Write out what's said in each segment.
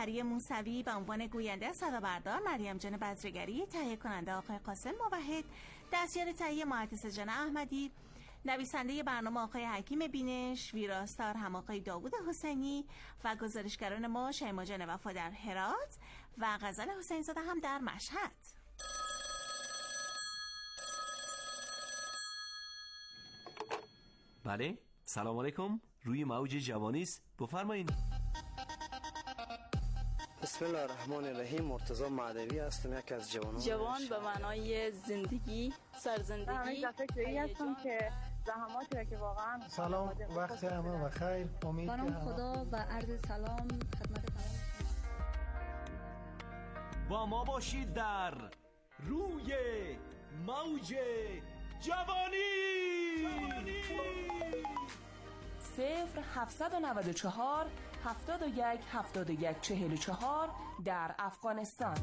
پری موسوی به عنوان گوینده صدابردار، مریم جان بزرگری تهیه کننده آقای قاسم موحد، دستیار تهیه مهندس جان احمدی، نویسنده برنامه آقای حکیم بینش، ویراستار هم آقای داوود حسینی و گزارشگران ما شیما جان وفا در هرات و غزل حسین زاده هم در مشهد. بله، سلام علیکم. روی موج جوانیست، بفرمایید. بسم الله الرحمن الرحیم. مرتضی معدوی هستم، یکی از جوان به معنای زندگی، سرزندگی. فکری هستم که زحماتی که واقعا سلام، وقت همه بخیر. امید بانم خدا و عرض سلام خدمت تمام. با ما باشید در روی موج جوانی. 0794 71 71 44 در افغانستان.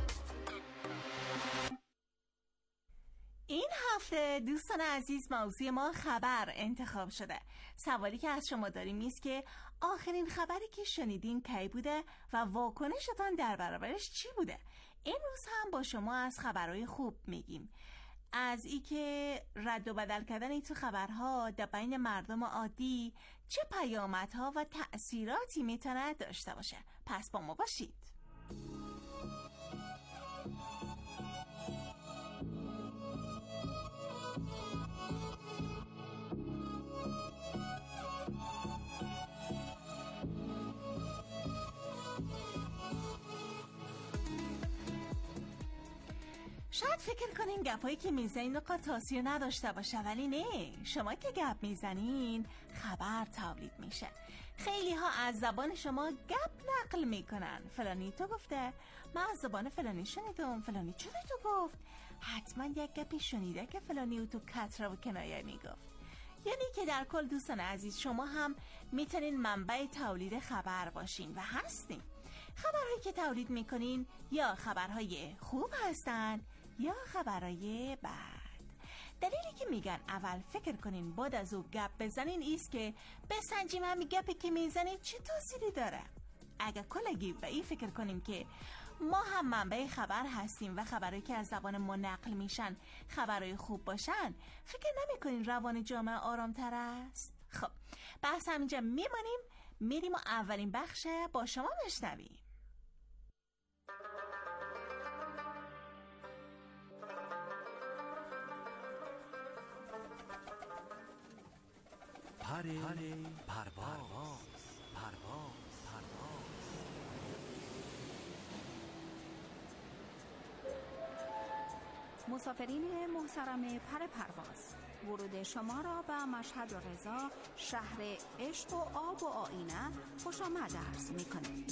این هفته دوستان عزیز موضوع ما خبر انتخاب شده. سوالی که از شما داریم است که آخرین خبری که شنیدین کی بوده و واکنشتان در برابرش چی بوده؟ امروز هم با شما از خبرهای خوب میگیم، از ای که رد و بدل کردن ای تو خبرها در بین مردم عادی چه پیامدها و تأثیراتی میتونه داشته باشه. پس با ما باشید. شاید فکر کنین گپایی که میزنین نقاط تاثیر نداشته باشه، ولی نه، شما که گپ میزنین خبر تولید میشه. خیلی ها از زبان شما گپ نقل میکنن. فلانی تو گفته، من از زبان فلانی شنیدم، فلانی چرا تو گفت. حتما یک گپی شنیده که فلانی او تو کتره و کنایه میگفت. یعنی که در کل دوستان عزیز شما هم میتونین منبع تولید خبر باشین و هستین. خبرهایی که تولید میکنین یا خبرهای خوب هستن یا خبرهای بد. دلیلی که میگن اول فکر کنین بعد از او گپ بزنین ایست که بسنجیم همین گپی که میزنین چه تأثیری داره. اگه کلگی به این فکر کنیم که ما هم منبع خبر هستیم و خبرهایی که از زبان ما نقل میشن خبرهای خوب باشن، فکر نمیکنین روان جامعه آرامتر است؟ خب بحث همینجا میمانیم، میریم و اولین بخش با شما بشنویم. پرواز. مسافرین محترم پرواز، ورود شما را به مشهد و رضا، شهر عشق و آب و آینه خوش آمد عرض می‌کنیم.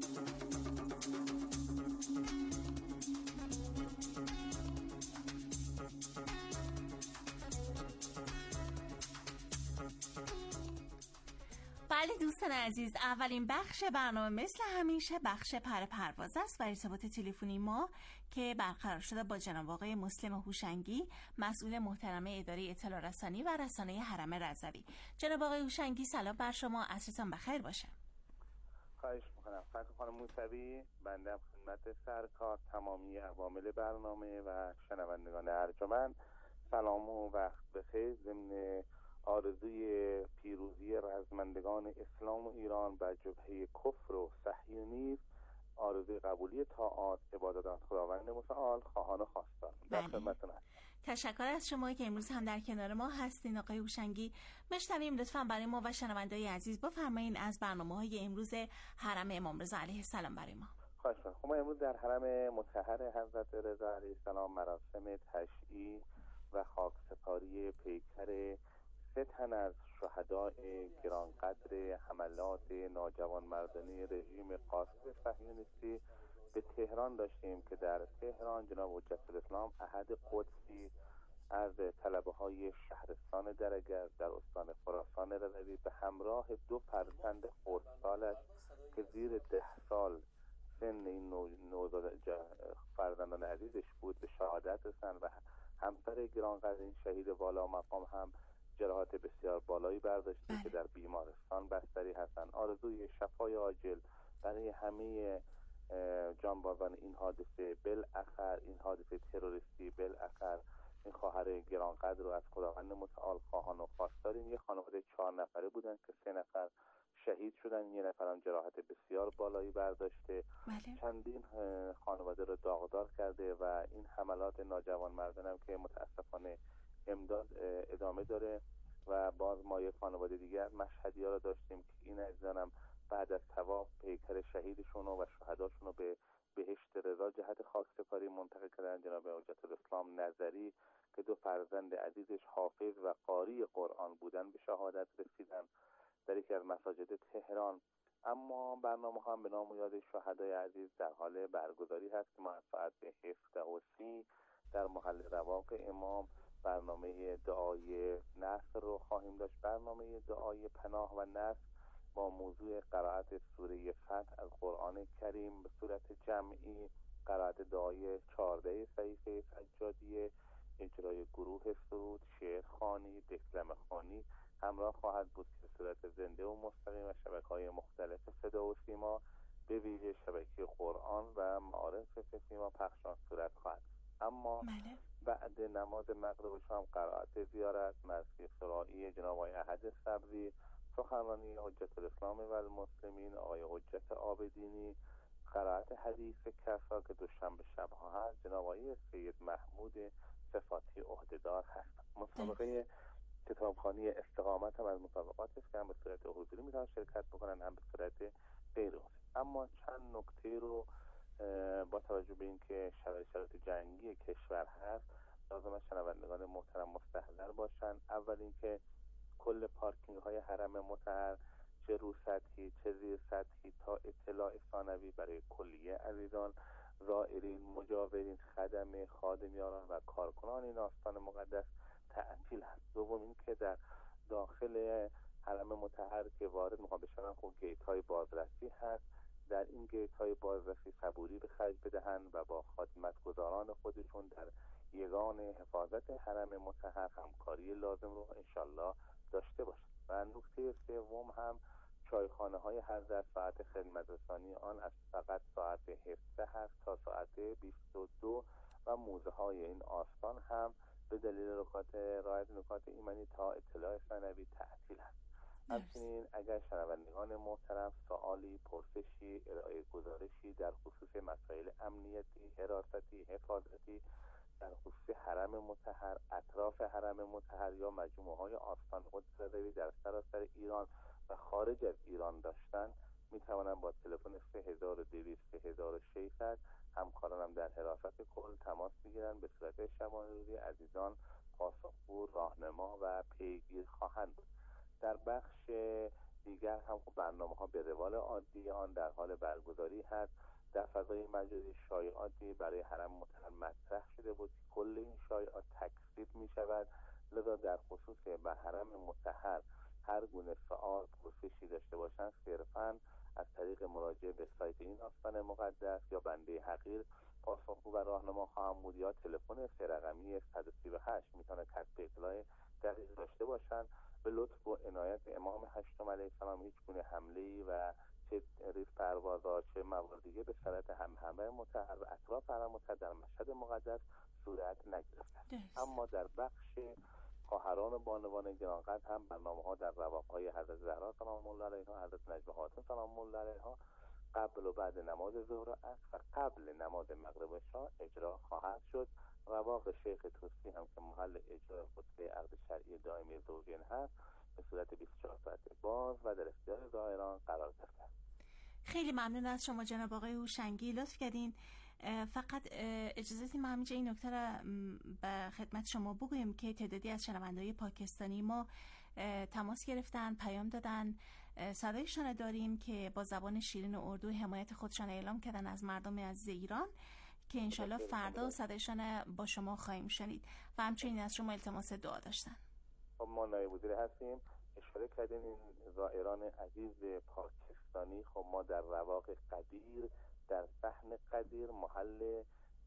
بله دوستان عزیز، اولین بخش برنامه مثل همیشه بخش پرواز است و ارتباط تلفنی ما که برقرار شده با جناب آقای مسلم هوشنگی، مسئول محترم اداره اطلاع رسانی و رسانه حرم رضوی. جناب آقای هوشنگی سلام بر شما، عصرتان بخیر باشه. خواهش میکنم. خانم موسوی، بنده هم خدمت سرکار تمامی عوامل برنامه و شنوندگان ارجمند سلام و وقت بخیر. ضمن آرزوی پیروزی رزمندگان اسلام و ایران بر جبهه کفر و صهیونیسم، آرزوی قبولی طاعات عبادات خداوند متعال، خواهان و خواستار. در خدمتتون هستم. تشکر از شما که امروز هم در کنار ما هستین آقای هوشنگی. مشتریم لطفاً برای ما و شنوندگان عزیز بفرمایید از برنامه‌های امروز حرم امام رضا علیه السلام برای ما. خواهش می‌کنم. خب ما امروز در حرم مطهر حضرت رضا علیه السلام مراسم تشییع و خاکسپاری پیکر 3 تن از شهدای گرانقدر حملات ناجوانمردانه رژیم قاصد صهیونیستی به تهران داشتیم که در تهران جناب حجت الاسلام احد قدسی از طلبه‌های شهرستان درگرد در استان خراسان رضوی به همراه 2 فرزند خردسالش که زیر 10 سال سن این نوزاد فرزندان عزیزش بود به شهادت رساندند و همسر گرانقدر این شهید والا مقام هم جراحات بسیار بالایی برداشته که در بیمارستان بستری هستند. آرزوی شفای عاجل برای همه جانبازان این حادثه، بالاخر این حادثه تروریستی، بالاخر این خواهر گرانقدر رو از خداوند متعال خواهان و خواستاریم. یه خانواده 4 نفره بودن که 3 نفر شهید شدن، 1 نفرم جراحت بسیار بالایی برداشته. چندین خانواده رو داغدار کرده و این حملات ناجوانمردانه هم که متاسفانه امداد ادامه داره. و باز ما یه خانواده دیگر مشهدی‌ها رو داشتیم که این عزیزانم بعد از طواف پیکر شهیدشون و شهداشون رو به بهشت رضا جهت خاکسپاری منتقل کردن. جناب حجت الاسلام نظری که 2 فرزند عزیزش حافظ و قاری قرآن بودن به شهادت رسیدن در یکی از مساجد تهران. اما برنامه هم به نام و یاد شهدای عزیز در حال برگزاری هست که ما از ساعت 17:30 در محل رواق امام برنامه دعای نصر رو خواهیم داشت. برنامه دعای پناه و نصر با موضوع قرائت سوره فتح از قرآن کریم به صورت جمعی، قرائت دعای 14 صحیفه سجادیه، اجرای گروه سرود، شعر خوانی، دکلمه خوانی همراه خواهد بود که به صورت زنده و مستقیم و شبکه‌های مختلف صدا و سیما به ویژه شبکه قرآن و معارف سیما پخشان صورت خواهد. اما بعد نماز مغرب و شام قرائت زیارت، مرثیه سرائی جناب آقای احد صبری، سخنرانی حجت الاسلام و المسلمین آقای حجت عابدینی، قرائت حدیث کسا که دوشنبه شب‌ها هست جناب آقای سید محمود صفاتی عهدهدار هست. مسابقه کتابخوانی استقامت هم از مسابقات است که هم به صورت حضوری میتونن شرکت بکنن هم به صورت غیر حضوری. اما چند نکته رو با توجه به اینکه شرایط جنگی کشور هست لازم شنوندگان محترم مستحضر باشن. اول اینکه کل پارکینگ های حرم مطهر چه رو سطحی چه زیر سطحی تا اطلاع ثانوی برای کلیه عزیزان زائرین، مجاورین، خدمه، خادمیان و کارکنان این آستان مقدس تعطیل هست. دوم اینکه در داخل حرم مطهر که وارد میخوام بشن خب گیت های بازرسی هست. در این گیت های بازرسی صبوری به خرج بدهند و با خدمتگزاران خودشون در یگان حفاظت حرم مطهر همکاری لازم رو انشالله داشته باشند. و نکته سوم هم چایخانه های حضرت ساعت خدمت رسانی آن از فقط ساعت 17 هست تا ساعت 22 و موزه های این آستان هم به دلیل رعایت نکات ایمنی تا اطلاع ثانوی تعطیل هست. همچنین اگر شنوندگان محترم سوالی، پرسشی، ارائه گزارشی در خصوص مسائل امنیتی، حراستی، حفاظتی در خصوص حرم مطهر، اطراف حرم مطهر یا مجموعه های آستان قدس رضوی در سراسر ایران و خارج از ایران داشتن می توانند با تلفن 3200 3600 همکارانم در حراست کل تماس بگیرند. به صورت شبانه روزی عزیزان پاسخگو، راهنما و پیگیر خواهند بود. در بخش دیگر هم برنامه ها به روال عادی آن در حال برگزاری هست. در فضای مجازی شایعاتی برای حرم مطهر مطرح شده بود. کل این شایعات تکذیب می شود. لذا در خصوص به حرم مطهر هر گونه سوال پرسشی داشته باشند صرفاً از طریق مراجعه به سایت این آستان مقدس یا بنده حقیر پاسخگو و راهنما خواهم بود یا تلفن 3 رقمی 138 میتونه کسب اطلاع دقیق داشته باشند. به لطف و عنایت امام هشتم علیه السلام هیچ گونه حمله‌ای و چه ریز پروازها چه موارد دیگه به صورت حرم مطهر و اطراف حرم مطهر در مشهد مقدس صورت نگرفته. اما در بخش خواهران و بانوان گرانقدر هم برنامه‌ها در رواق‌های حضرت زهرا سلام الله علیها، حضرت نجمه هاتون سلام الله علیها قبل و بعد نماز ظهر و عصر و قبل نماز مغرب و عشا اجرا خواهد شد. رواق شیخ توسی هم که محل اجرای خطبه عقد شرعی دائمی زوجین هست به صورت 24 ساعت باز و در اختیار زائران قرار گرفته. خیلی ممنون از شما جناب آقای هوشنگی، لطف کردین. فقط اجازه بدید ما همینجا این نکته را به خدمت شما بگویم که تعدادی از شنونده‌های پاکستانی ما تماس گرفتن، پیام دادن، صدایشان داریم که با زبان شیرین و اردو حمایت خودشان اعلام کردن از مردم عزیز ایران که انشالله فردا صدایشان با شما خواهیم شنید و همچنین از شما التماس دعا داشتن. ما نایب وزیر هستیم، اشاره کردین این زائران عزیز پاکستانی. خب ما در رواق قدیر در صحن قدیر محل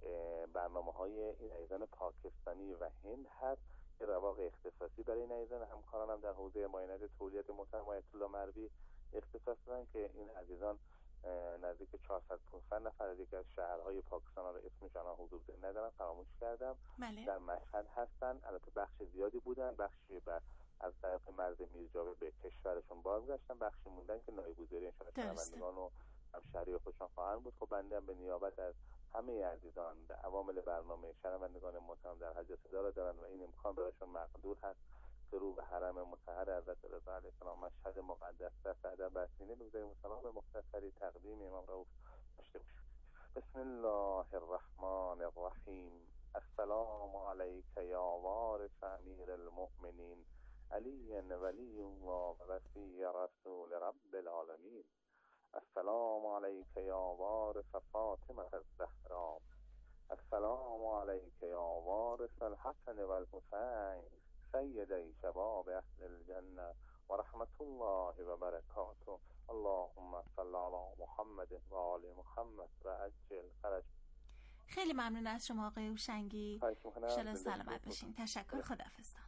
برنامه‌های این عزیزان پاکستانی و هند هست که رواق اختصاصی برای این عزیزان همکارانم در حوزه معاینات تولیت محترم آیت الله مروی اختصاص دادن که این عزیزان نزدیک 400-500 نفر از یکی از شهرهای پاکستان رو اسمش الان حضور ندارم، فراموش کردم. بله. در مشهد هستن. البته بخش زیادی بودن، بخشی از طرف مرز میرجاوه به کشورشون بازگشتن، بخشی موندن که نایب‌گذاری انشاءالله شنوندگان و همشهری خودشان خواهند بود. خب بنده هم به نیابت از همه عزیزان عوامل برنامه شنوندگان محترم در حج صدا را دارن و این امکان برایشون مقدور هست که رو به حرم مطهر حضرت رضا علیه السلام مشهد مقدس دست ادب و سینه بگذاریم و سلام مختصری تقدیم امام رؤوف داشته باشیم. بسم الله الرحمن الرحیم. السلام علیک یا وارث امیر المؤمنین علی ولی الله و وصی رسول رب العالمین. السلام علیک یا وارث فاطمه الزهرا. السلام علیک یا وارث الحسن والحسین سیدی شباب اهل الجنه و رحمت الله و برکاته. اللهم صل علی محمد و آل محمد و عجل فرج. خیلی ممنون از شما آقای هوشنگی. شلا سلامت باشین. تشکر. خداحافظتان.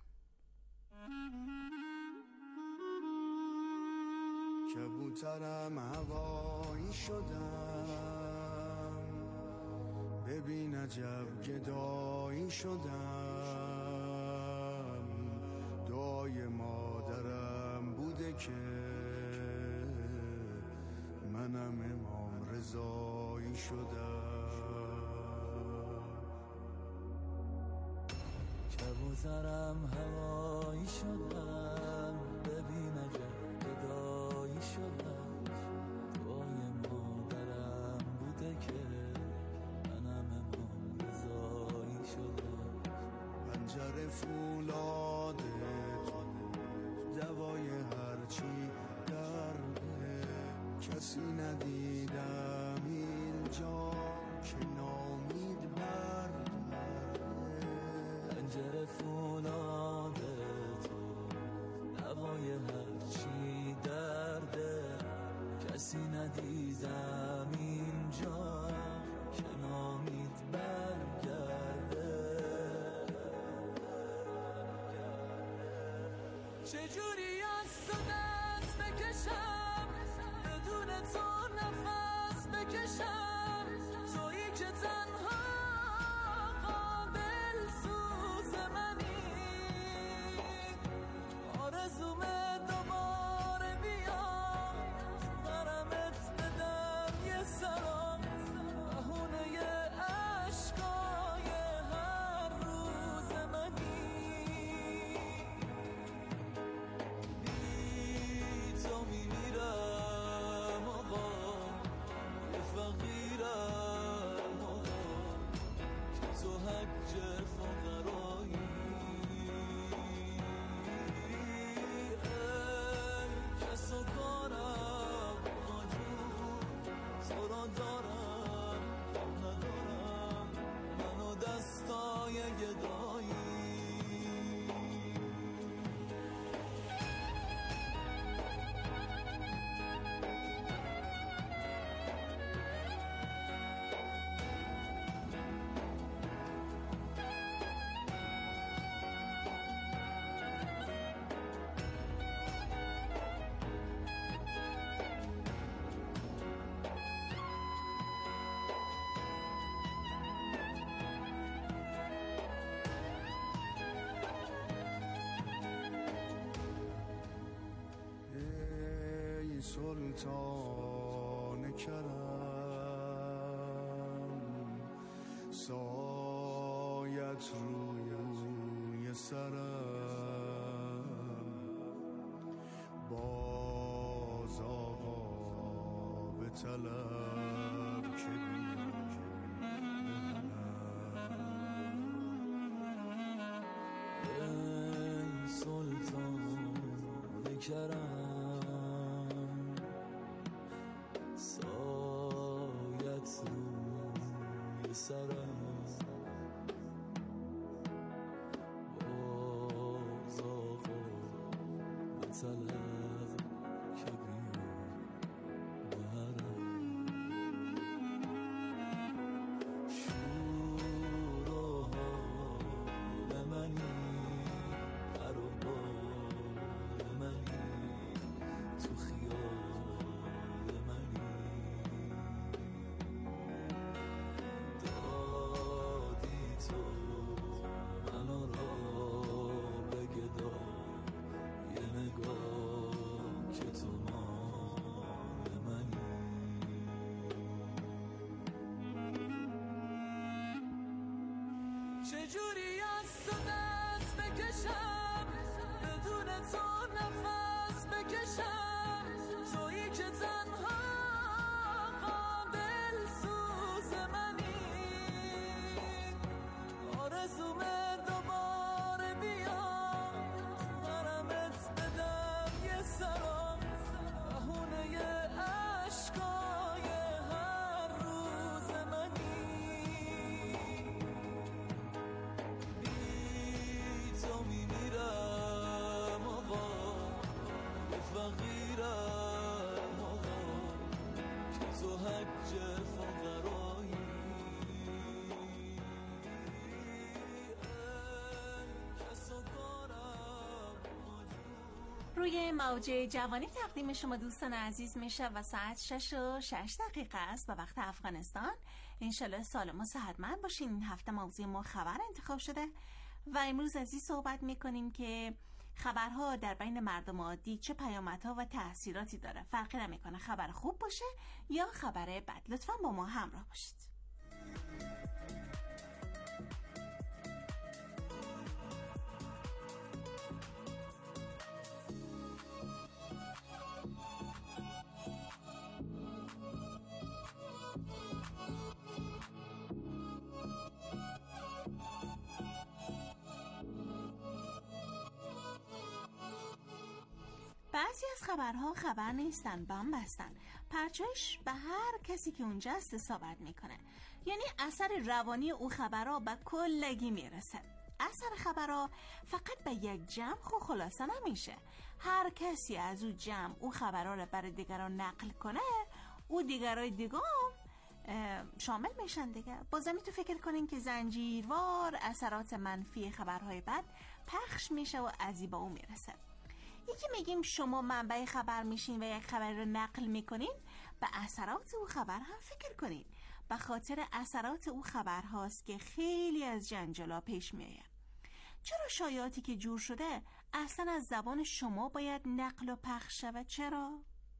کبوترم هوایی شدم، ببین عجب گدایی شدم. دعای مادرم بوده که منم امام رضایی شدم. کبوترم هوایی شدم، ببین عجب گدایی شدم. دعای مادرم بوده که منم امام رضایی شدم. پنجره فولاده دوای هرچی درده، کسی ندیدم اینجا که نامید برده. پنجره فولاده دوای هرچی درده، کسی ندیدم اینجا که نامید برگرده. چجوری از تو دست بکشم بدون تو نفس بکشم، تویی که تنها قابل سوز منی. آرزومه دوباره بیام برمت بدم یه سلام، بهونه عشقای هر روز منی. بی تو میمیرم آقا، یه فقیرم آقا، که تو حج فقرایی. کس و کارم آقا جون، تو را دارم کم ندارم، منو دستای گدایی. سلطان کرم، سایت روی سرم، باز آقا به طلب که ای سلطان کرم، سایت روی سرم، باز آقا به طلب که بیام بهرم. شور و حال منی، پر و بال منی، تو خیال منی. چجوری از تو دست بکشم بدون تو نفس بکشم تویی که تنها قابل سوز منی آرزومه دوباره بیا برمت بدم یه سرام بهونه عشقای هر روز منی بی تو میمیرم آقا به فقیرم آقا که تو حج فقرایی روی موج جوانی تقدیم شما دوستان عزیز میشه و ساعت 6:06 است و وقت افغانستان. انشالله سالم و صحتمند باشین. این هفته موضوع ما خبر انتخاب شده و امروز از این صحبت میکنیم که خبرها در بین مردم عادی چه پیامدها و تأثیراتی داره. فرقی نمیکنه خبر خوب باشه یا خبر بد. لطفاً با ما همراه باشید. بعضی از خبرها خبر نیستن، بم بستن، پرچهش به هر کسی که اونجا است اصابت میکنه. یعنی اثر روانی او خبرها به کلگی میرسه. اثر خبرها فقط به یک جمع خلاصه نمیشه. هر کسی از او جمع او خبرها رو برای دیگران نقل کنه، او دیگرای دیگه شامل میشن دیگه. بازم تو فکر کنین که زنجیروار اثرات منفی خبرهای بد پخش میشه و از با او میرسه. یکی میگیم شما منبع خبر میشین و یک خبر رو نقل میکنین، به اثرات او خبر هم فکر کنین. به خاطر اثرات او خبر هاست که خیلی از جنجالا پیش میآید. چرا شایعاتی که جور شده اصلا از زبان شما باید نقل و پخش شود؟ چرا؟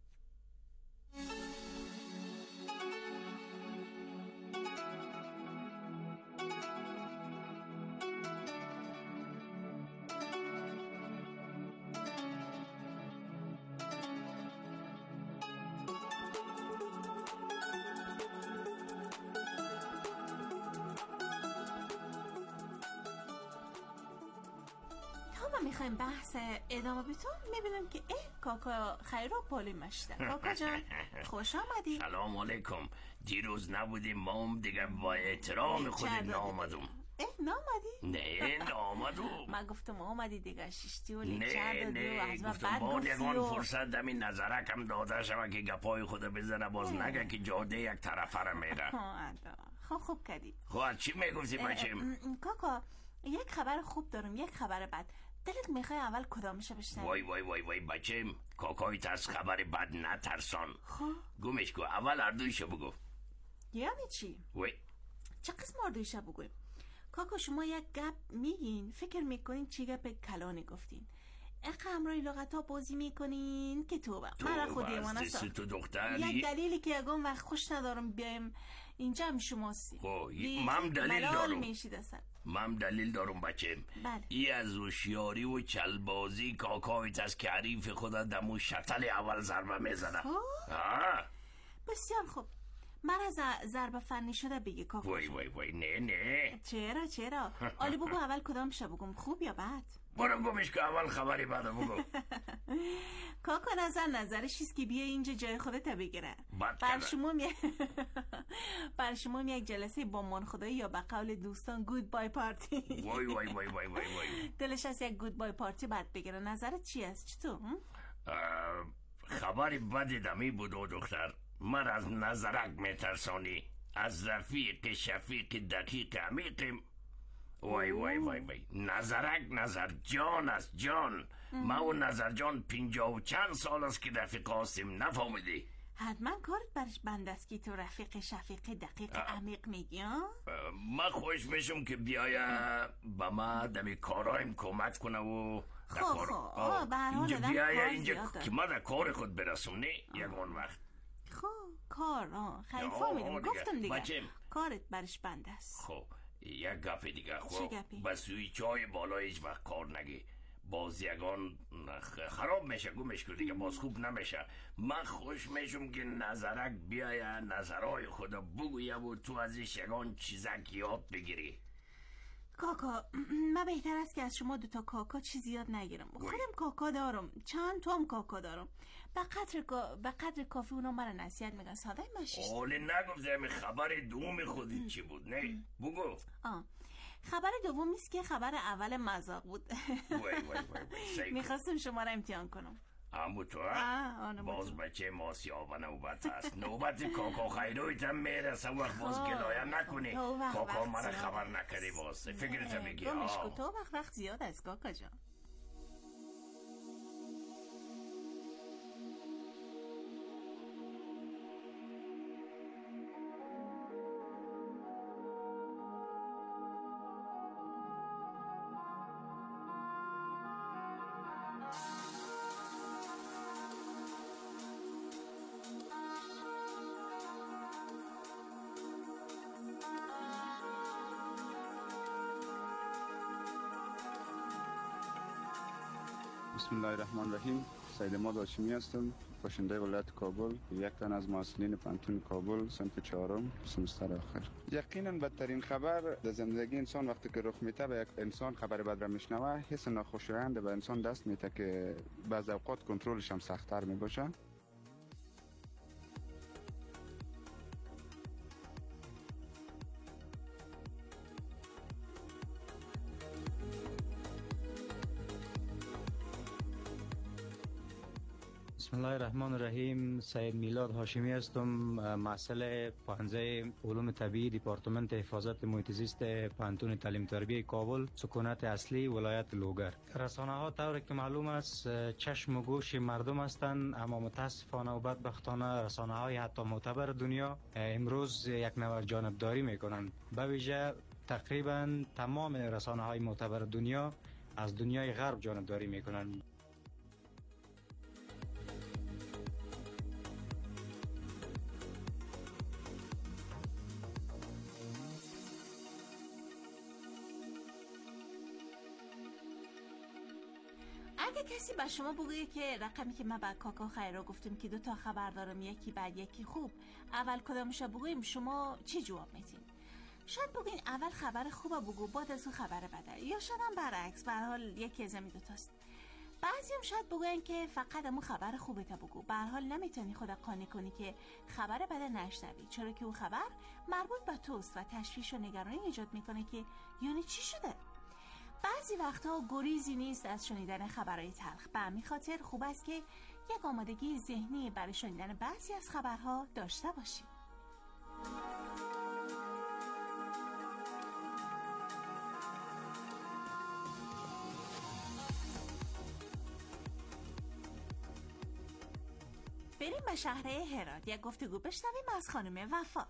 ما میخوایم بحث ادامه بیتون. میبینم که کاکا خیر و پالی مشته. کاکا جان خوش آمدی. سلام علیکم. دیروز نبودیم ما هم دیگه با احترام خود نامدم. نامدی؟ نه نامدم. من گفتم آمدی دیگه ششتی و نه گفتم با نگان فرصت دمی نظرکم داده شما که گپای خود بزنه باز نگه که جاده یک طرفه رو میره. خوب کردی. خب چی میگفتی بچیم؟ کاکا یک خبر خوب دارم یک خبر بد. دلت میخوای اول کدامشه بشنوی؟ وای وای وای وای بچم کاکایت از خبر بد نترسان. گمش کو اول اردویشو بگو. یعنی چی؟ وای چه قسم اردویشو بگویم؟ کاکا شما یک گپ میگین فکر میکنین چی گپ کلانی گفتین. همراه لغت ها بازی میکنین که توبه من خودی من تو دختری یک دلیلی که یکم وقت خوش ندارم بیایم اینجا هم شماسی. من دلیل دارم. میشید اصلا من دلیل دارم بچم. بله. ای از هوشیاری و چلبازی کاکایت از که حریف خدا دمو شتل اول ضربه میزنه. بسیار خوب. من از ضربه فنی شده بگی کاکا. وای وای وای نه چرا آلی بگو اول کدام شه بگم خوب یا بد؟ برو گمش که اول خبری بده بگو. کاکا نظرش چیست که بیا اینجا جای خودت بگیره. بر شما یک جلسه با من خدایی یا به قول دوستان گود بای پارتی. وای وای وای وای وای وای دلش از یک گود بای پارتی بعد بگیره. نظرت چی است؟ چطور؟ خبری بدی دمی بود و دختر. من از نظرک میترسانی. از رفیق شفیق دقیق عمیقیم. وای وای وای وای نظرک نظر جان است جان. ما و نظر جان 50 و چند سال است که رفیق هستیم. نفهمیدی؟ حتما کارت برش بند است که تو رفیق شفیق دقیق عمیق میگی. من خوش میشم که بیایا با ما دمی کارایم کمک کنه و اینجا بیایا اینجا که ما در کار خود برسونی یکون وقت. خب کار خیلی فهمیدم. گفتم دیگه کارت برش بند است. خب یک گپ دیگه چه گپی؟ با سویچ های بالا هیچ وقت کار نگی، باز یگان خراب میشه، گمش کردی که باز خوب نمیشه. من خوش میشم که نظرک بیایه نظرهای خدا بگویه و تو ازش یگان چیزک یاد بگیری. کاکا من بهتر است که از شما دوتا کاکا چیزی یاد نگیرم. خودم کاکا دارم، چند تا هم کاکا دارم، به قدر کافی اونا مرا نصیحت میگن. ساده مشیش حالی نگفتم خبر دوم خودت چی بود؟ نه بگو. خبر دوم است که خبر اول مذاق بود. میخواستم شما را امتحان کنم. امو تو باز بچه ماسیابه نوبت هست. نوبت کاکا خیرویت هم میرسه وقت باز گلایه نکنی. کاکا مرا خبر نکردی باز فکرت بگی. تو وقت زیاد است کاکا جان. بسم الله الرحمن الرحیم. سید اماد هاشمی هستم، باشنده ولایت کابل، یک تن از مسئولین پانتون کابل صنف 4 سمستر آخر. یقینا بدترین خبر در زندگی انسان وقتی که رخ میده به یک انسان خبر بد را میشنوه، حس ناخوشایند به انسان دست میده که بعض اوقات کنترلش هم سخت‌تر میباشه. بسم الله الرحمن الرحیم. سید میلاد هاشمی هستم، مسئول پانزه علوم طبیعی دپارتمنت حفاظت محیط زیست پانتون تعلیم تربیه کابل، سکونت اصلی ولایت لوگر. رسانه ها طوری که معلوم است چشم و گوش مردم هستند، اما متاسفانه و بدبختانه رسانه های حتی معتبر دنیا امروز یک نوع جانبداری میکنند. به ویژه تقریبا تمام رسانه های معتبر دنیا از دنیای غرب جانبداری میکنند. اگه کسی به شما بگه که رقمی که من با کاکا خیرا گفتم که 2 خبر دارم، یکی بد یکی خوب، اول کدامش بگویم، شما چی جواب میدین؟ شاید بگین اول خبر خوبه بگو بعد از اون خبر بده، یا شاید هم برعکس، به هر حال یکی از این 2 تاست. بعضی هم شاید بگن که فقط همون خبر خوبه تا بگو، به هر حال نمیتونی خود قانع کنی که خبر بده نشنوی، چرا که اون خبر مربوط به توست و تشویش و نگرانی ایجاد میکنه که یعنی چی شده. بعضی وقتها گریزی نیست از شنیدن خبرهای تلخ، به همین خاطر خوب است که یک آمادگی ذهنی برای شنیدن بعضی از خبرها داشته باشیم. بریم به شهر هرات یک گفتگو بشنویم از خانم وفا.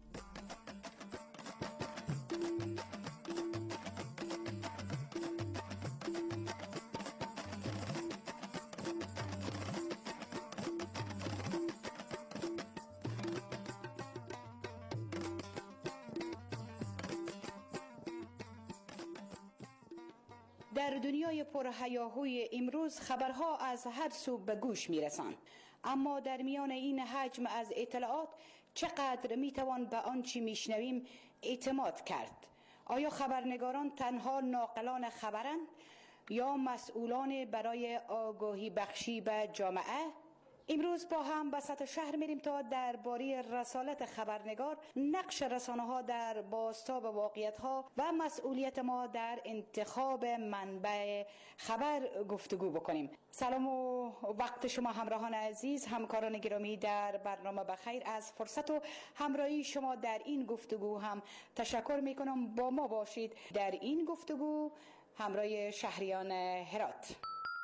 در دنیای پرهیاهوی امروز خبرها از هر سو به گوش میرسند، اما در میان این حجم از اطلاعات چقدر میتوان به آنچه میشنویم اعتماد کرد؟ آیا خبرنگاران تنها ناقلان خبرند یا مسئولان برای آگاهی بخشی به جامعه؟ امروز با هم به سطح شهر میریم تا درباره رسالت خبرنگار، نقش رسانه‌ها در بازتاب واقعیت‌ها و مسئولیت ما در انتخاب منبع خبر گفتگو بکنیم. سلام و وقت شما همراهان عزیز، همکاران گرامی در برنامه بخیر. از فرصت و همراهی شما در این گفتگو هم تشکر میکنم. با ما باشید در این گفتگو همراه شهریان هرات.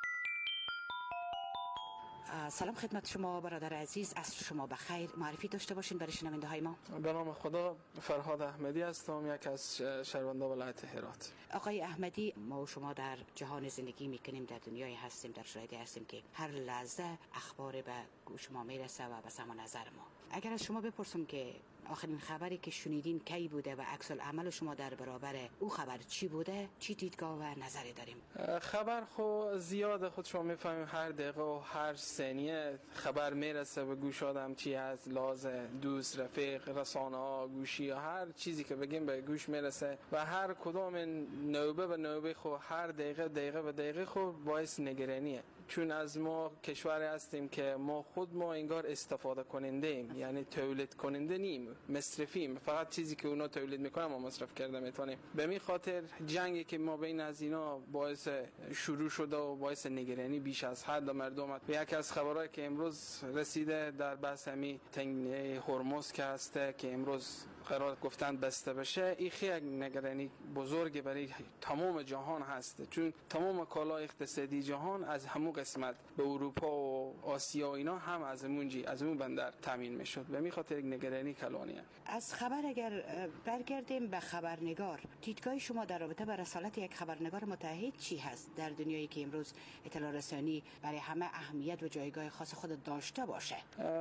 سلام خدمت شما برادر عزیز، عصر شما بخیر. معرفی داشته باشین برای شنونده های ما. به نام خدا، فرهاد احمدی هستم، یک از شهرونده ولایت هرات. آقای احمدی، ما و شما در جهان زندگی میکنیم، در دنیای هستیم، در شرایطی هستیم که هر لحظه اخبار به گوش ما میرسه و به سمع نظر ما. اگر از شما بپرسم که آخرین خبری که شنیدین کی بوده و عکس العمل شما در برابر او خبر چی بوده، چی دیدگاه و نظری داریم؟ خبر خود زیاده، خود شما میفهمیم هر دقیقه و هر ثانیه خبر میرسه به گوش آدم، چی از لحاظ دوست، رفیق، رسانه ها، گوشی یا هر چیزی که بگیم به گوش میرسه و هر کدام نوبه به نوبه خود هر دقیقه به دقیقه خود باعث نگرانیه. چون از ما کشوری هستیم که ما انگار استفاده کننده ایم، یعنی تولید کننده نیم، مصرفیم. فقط چیزی که اونا تولید میکنن ما مصرف کرده میتونیم. به می خاطر جنگی که ما بین از اینا باعث شروع شده و باعث نگرانی بیش از حد مردم. و یکی از خبرایی که امروز رسیده در بحث همی تنگه هرمز که هسته که امروز قرار گفتن بسته بشه، این خیلی نگرانی بزرگ برای تمام جهان هست، چون تمام کالای اقتصادی جهان از همون قسمت به اروپا و آسیا و اینا هم از اون بندر تامین میشد. به می خاطر نگرانی کلانیه. از خبر اگر برگردیم به خبرنگار، دیدگاه شما در رابطه با رسالت یک خبرنگار متعهد چی هست در دنیایی که امروز اطلاع رسانی برای همه اهمیت و جایگاه خاص خود داشته باشه؟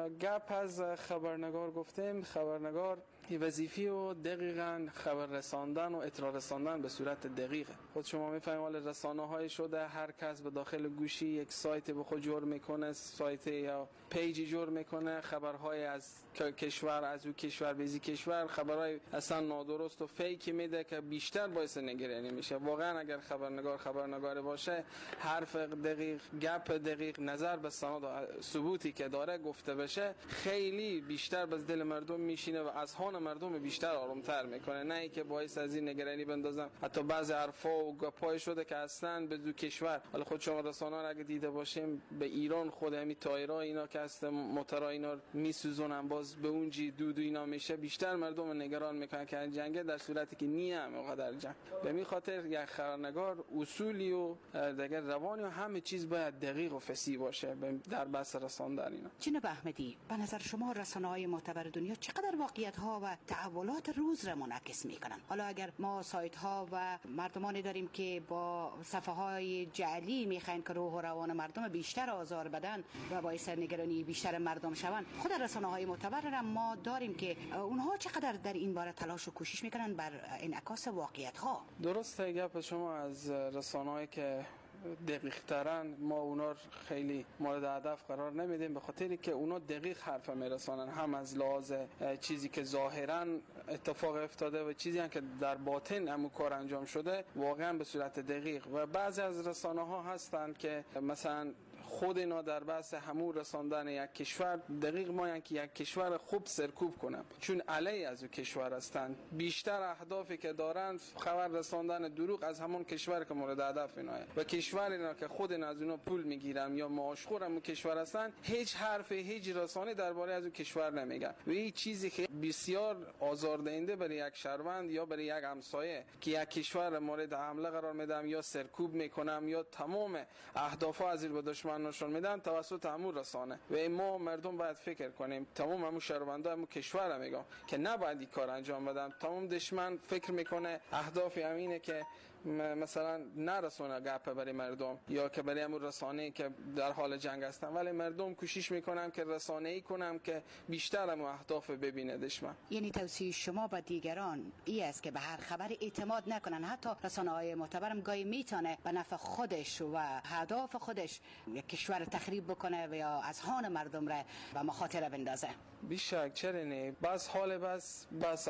گپ از خبرنگار گفتیم. خبرنگار وظیفی و دقیقاً خبر رساندن و اطلاع رساندن به صورت دقیقه. خود شما میفهمید حال رسانه‌های شده هر کس به داخل گوشی یک سایت به خود جور میکنه، سایت یا پیجی جور میکنه، خبرهای از کشور، از او کشور بیزی کشور، خبرهای اصلا نادرست و فیک میده که بیشتر باعث نگرانی میشه. واقعا اگر خبرنگار باشه، حرف دقیق، گپ دقیق، نظر به سند و ثبوتی که داره گفته بشه، خیلی بیشتر به دل مردم میشینه و اذهان مردم بیشتر آرومتر میکنه. نه اینکه باعث از این نگرانی بندازم. حتی بعضی حرفا و گپای شده که اصلا به دو کشور، حالا خود شما رسانه‌ها اگه دیده باشیم، به ایران خود همین تایرها اینا که هست موتورا اینا میسوزونن، باز به اونجی دود اینا میشه، بیشتر مردم نگران میکنن که جنگ، در صورتی که نیه هم در جنگ. به می خاطر یک خبرنگار اصولی و دیگر روانی و همه چیز باید دقیق و فصیح باشه در بحث رساندن اینا. جناب احمدی، به نظر شما رسانه‌های معتبر دنیا چقدر واقعیت‌ها و تحولات روز را منعکس میکنن؟ حالا اگر ما سایت ها و مردمانی داریم که با صفحه های جعلی میخواین که روح و روان مردم بیشتر آزار بدن و باعث نگرانی بیشتر مردم شوند، خود رسانه های معتبر را ما داریم که اونها چقدر در این باره تلاش و کوشش میکنن بر انعکاس واقعیت ها؟ درسته گپ شما از رسانه‌ای که دقیق ترن، ما اونا خیلی مورد هدف قرار نمیدیم، به خاطری که اونا دقیق حرف میرسانن، هم از لحاظ چیزی که ظاهرا اتفاق افتاده و چیزی هم که در باطن همون کار انجام شده واقعا به صورت دقیق. و بعضی از رسانه ها هستند که مثلا خود اینا در بحث همون رساندن یک کشور دقیق ماین که یک کشور خوب سرکوب کنن، چون علی از اون کشور هستند. بیشتر اهدافی که دارن خبر رساندن دروغ از همون کشور که مورد هدف ایناه و کشور اینا که خود اینا از اونها پول میگیرن یا معاشخور همون کشور هستن، هیچ حرف هیچ رسانه درباره از اون کشور نمیگن. و این چیزی که بسیار آزاردهنده برای یک شهروند یا برای یک همسایه که یک کشور مورد حمله قرار میدم یا سرکوب میکنم یا تمام اهدافا از به دشمن نشون میدن توسط همون رسانه. و ما مردم باید فکر کنیم، تمام همون شهروندا همون کشور هم میگم که نباید این کار انجام بدن. تمام دشمن فکر میکنه اهداف همینه که مثلا نرسونه گپ برای مردم یا که برای همون رسانه‌ای که در حال جنگ هستن، ولی مردم کوشش میکنن که رسانه‌ای کنم که بیشتر همون اهداف ببینه دشمن. یعنی توصیه شما با دیگران این است که به هر خبر اعتماد نکنن، حتی رسانه‌های معتبرم گاهی میتونه به نفع خودش و اهداف خودش یک کشور تخریب بکنه و یا اذهان مردم را به مخاطره بندازه. بیشک چرا نه، بس حال بس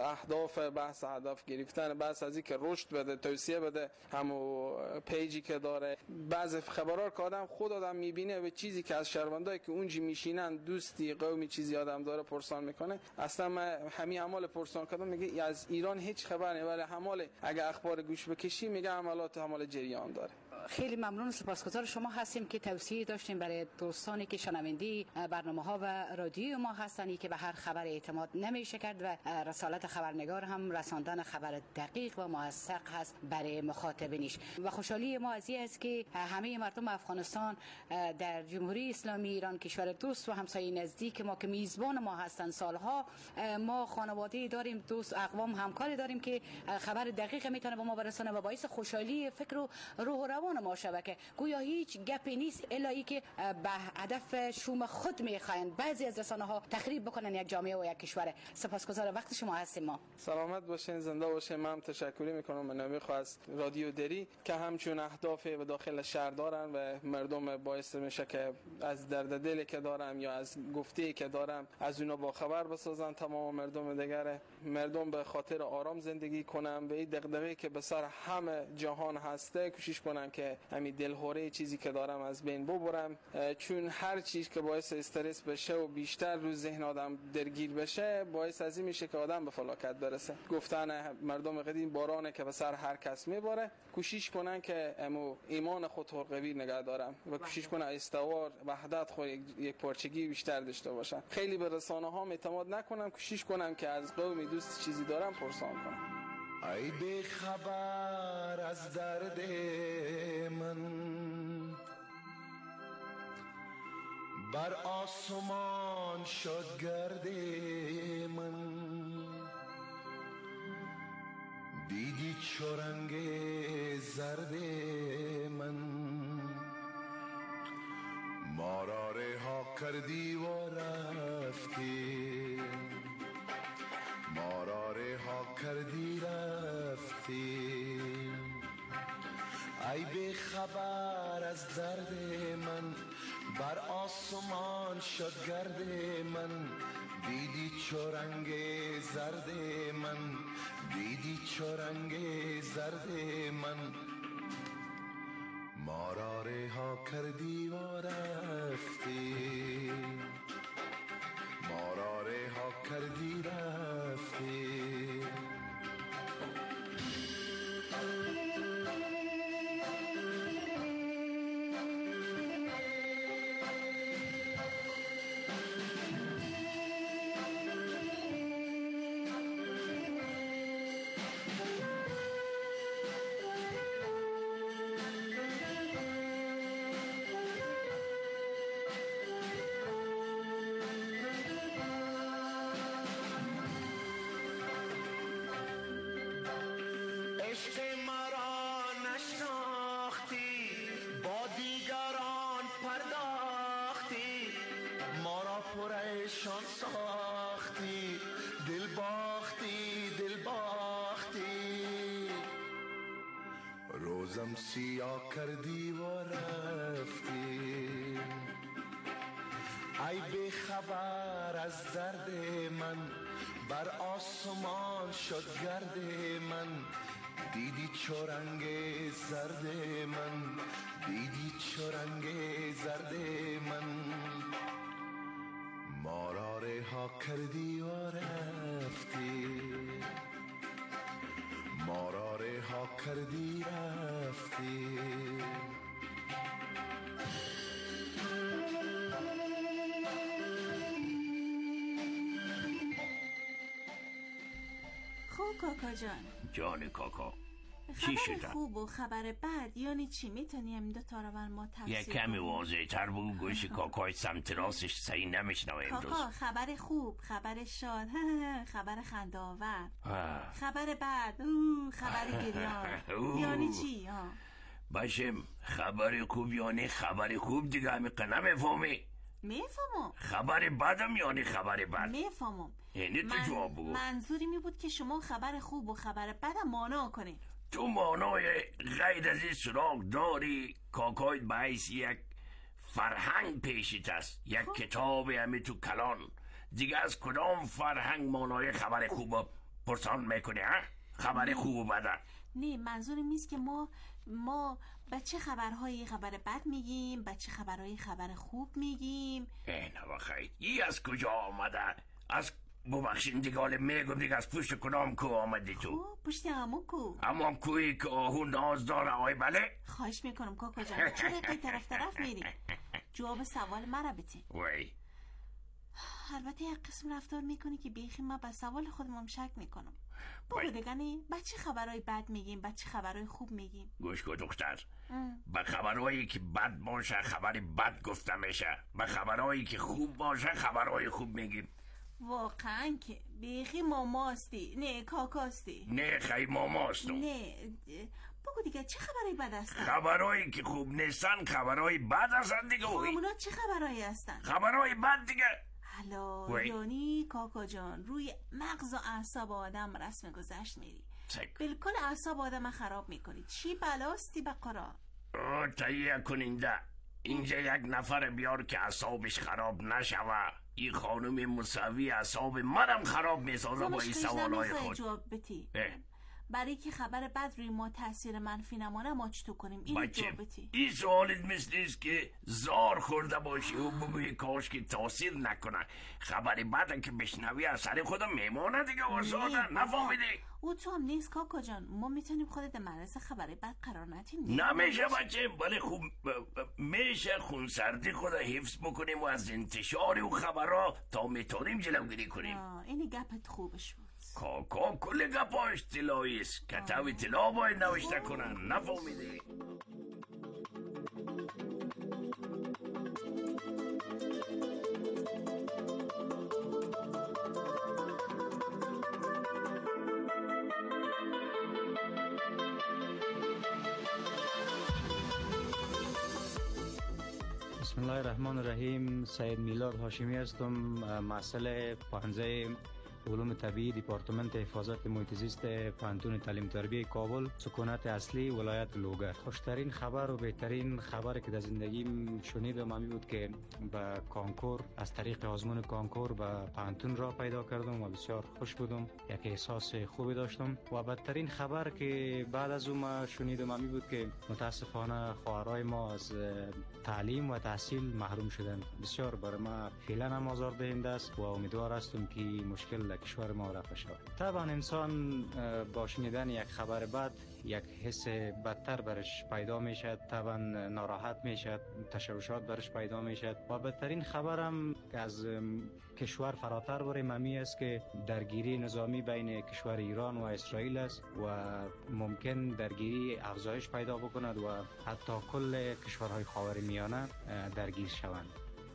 اهداف گرفتن، بس از اینکه رشد بده، توسعه بده همو پیجی که داره. بعض خبرار که آدم میبینه و چیزی که از شهروندایی که اونجا میشینن دوستی قومی چیزی آدم داره پرسان میکنه. اصلا من همین عمل پرسان کردم میگه از ایران هیچ خبر نه، ولی حمال اگه اخبار گوش بکشی میگه حمال جریان داره. خیلی ممنون، سپاسگزار شما هستیم که توصیه داشتیم برای دوستانی که شنونده برنامه‌ها و رادیو ما هستند که به هر خبر اعتماد نمیشه کرد و رسالت خبرنگار هم رساندن خبر دقیق و موثق هست برای مخاطبینش. و خوشحالی ما از این است که همه مردم افغانستان در جمهوری اسلامی ایران، کشور دوست و همسایه نزدیک ما که میزبان ما هستند سالها، ما خانواده داریم، دوست، اقوام، همکاری داریم که خبر دقیق میتونه به ما برسونه و باعث خوشحالی فکر و روح و روان میان ما شود که گویا هیچ گپی نیست الا ای که به هدف شوم خود میخواین بعضی از رسانه ها تخریب بکنن یک جامعه و یک کشور. سپاسگزارم وقت شما هستیم. ما سلامت باشین، زنده باشین. من تشکر میکنم به نامی خاص رادیو دری که همچون اهداف به داخل شهر دارن و مردم باعث میشه که از درد دلی که دارم یا از گفته‌ای که دارم از اونا با خبر بسازن تمام مردم دیگه. مردم به خاطر آرام زندگی کنن، به این دغدغه‌ای که به سر همه جهان هسته کوشش کنن که همین دلهوره چیزی که دارم از بین ببرم، چون هر چیز که باعث استرس بشه و بیشتر رو ذهن آدم درگیر بشه باعث از این میشه که آدم به فلاکت برسه. گفتن مردم قدیم بارانه که به سر هر کس میباره. کوشش کنن که ایمان خود قوی نگه دارن و کوشش کنن استوار وحدت خود یک پارچگی بیشتر داشته باشن. خیلی به رسانه ها اعتماد نکنم، کوشش کنم که از قومی دوست چیزی دارم پرسان کنم. ای بی خبر از درد من، بر آسمان شد گرد من، دیدی چو رنگ زرد من، ما را رها کردی و رفتی، ما را رها کردی رفتی. ای بی خبر از درد من، بر آسمان شد گرد من، دیدی چو رنگ زرد من، دیدی چو رنگ زرد من، ما را رها کردی و رفتی، ما را رها کردی رفتی. عشق مرا نشناختی، با دیگران پرداختی، ما را پریشان ساختی، دل باختی دل باختی. روزم سیاه کردی و رفتی. ای بی خبر از درد من، بر آسمان شد گرد من، دیدی چو رنگ زرد من، دیدی چو رنگ زرد من، ما را رها کردی و رفتی، ما را رها کردی رفتی. خب کاکا جان. جان کاکا چی شده؟ خبر خوب و خبر بد یعنی چی؟ میتونی همین دو تا رو بر ما تفسیر یک کمی واضح تر بگو، گوش کاکای سمت راستش صحیح نمیشنوه امروز. کاکا خبر خوب، خبر شاد، خبر خنده‌آور، خبر بد، خبر گریان، یعنی چی؟ باشه خبر خوب یعنی خبر خوب دیگه، همین نمیفهمی؟ میفهمم. خبر بدم یعنی خبر بد؟ میفهمم. یعنی تو جواب بگو. منظوری می بود که شما خبر خوب و خبر بدم مانا کنید. تو مانای غیر از این سراغ داری؟ کاکایت به حیث یک فرهنگ پیشیت است، یک کتاب همه تو کلان دیگه. از کدام فرهنگ مانای خبر خوب پرسان میکنی ها؟ خبر خوب و بده؟ نه منظوری نیست که ما به چه خبرهایی خبر بد میگیم، به چه خبرهایی خبر خوب میگیم. نه بخیر ای از کجا آمده؟ از ببخشندگان میگم دیگه، از پشت کدام کو آمدی تو؟ پشت همون کو. همون کویی که آهو ناز داره آی بله؟ خواهش میکنم کاکا جان، چرا قی طرف میری؟ جواب سوال مرا بتین. وی البته یک قسم رفتار میکنی که بیخی من به سوال خودم شک میکنم. بگو دیگه نه به چه خبرهای بد میگیم، به چه خبرهای خوب میگیم؟ گوش کن دختر، به خبرهایی که بد باشه خبر بد گفته میشه، به خبرهایی که خوب باشه خبرهای خوب میگیم. واقعا که بیخی ماماستی. نه کاکاستی. نه خیلی ماماستم. نه بگو دیگه چه خبرایی بد هستن؟ خبرایی که خوب نیستن خبرایی بد هستن دیگه. اونا چه خبرایی هستن؟ خبرایی بد دیگه. حالا یعنی کاکا جان روی مغز و اعصاب آدم رسم گذشت میری، بالکل اعصاب آدم خراب میکنی. چی بلاستی بقرا؟ تهیه کننده اینجا یک نفر بیار که اعصابش خراب نشوه. این خانم موسوی اعصاب منم خراب میسازه با این سوالای خود. جواب بتی برای که خبر بد روی ما تاثیر منفی نمانه ما چطور کنیم؟ این جواب بتی. این سوالت مثل است که زار خورده باشی و بگوی کاش که تاثیر نکنه. خبر بد که بشنوی از سر خودم میمانه دیگه. واساده نفهمیدی؟ او تو هم نیست کاکا جان. ما میتونیم خودت معرض خبر بد قرار ندیم. نمیشه بچه، ولی خوب میشه خونسردی خود حفظ بکنیم و از انتشار و خبرها تا میتونیم جلوگیری کنیم. اینی گپت خوبش بود. کاکا کل گپاش طلایی است. کتاب طلا باید نوشته کنن. نفهمیدی؟ بسم الله الرحمن الرحیم. سید میلاد هاشمی هستم، مسئله پانزه علوم طبیعی دیپارتمنت حفاظت محیط زیست پانتون تعلیم تربیه کابل، سکونت اصلی ولایت لوگر. خوشترین خبر و بهترین خبر که در زندگیم شنیدم همین بود که به کانکور از طریق آزمون کانکور به پانتون را پیدا کردم و بسیار خوش بودم. یک احساس خوبی داشتم. و بدترین خبر که بعد از اون شنیدم همین بود که متاسفانه خواهرای ما از تعلیم و تحصیل محروم شدند. بسیار برای ما فعلا هم آزاردهنده است و امیدوار هستم که مشکل کشور ما رفع شود. طبعا انسان با شنیدن یک خبر بد یک حس بدتر برش پیدا میشد، طبعا ناراحت میشد، تشویشات برش پیدا میشد. و بدترین خبرم از کشور فراتر بره ممی است که درگیری نظامی بین کشور ایران و اسرائیل است و ممکن درگیری افزایش پیدا بکند و حتی کل کشورهای خاورمیانه درگیر شوند.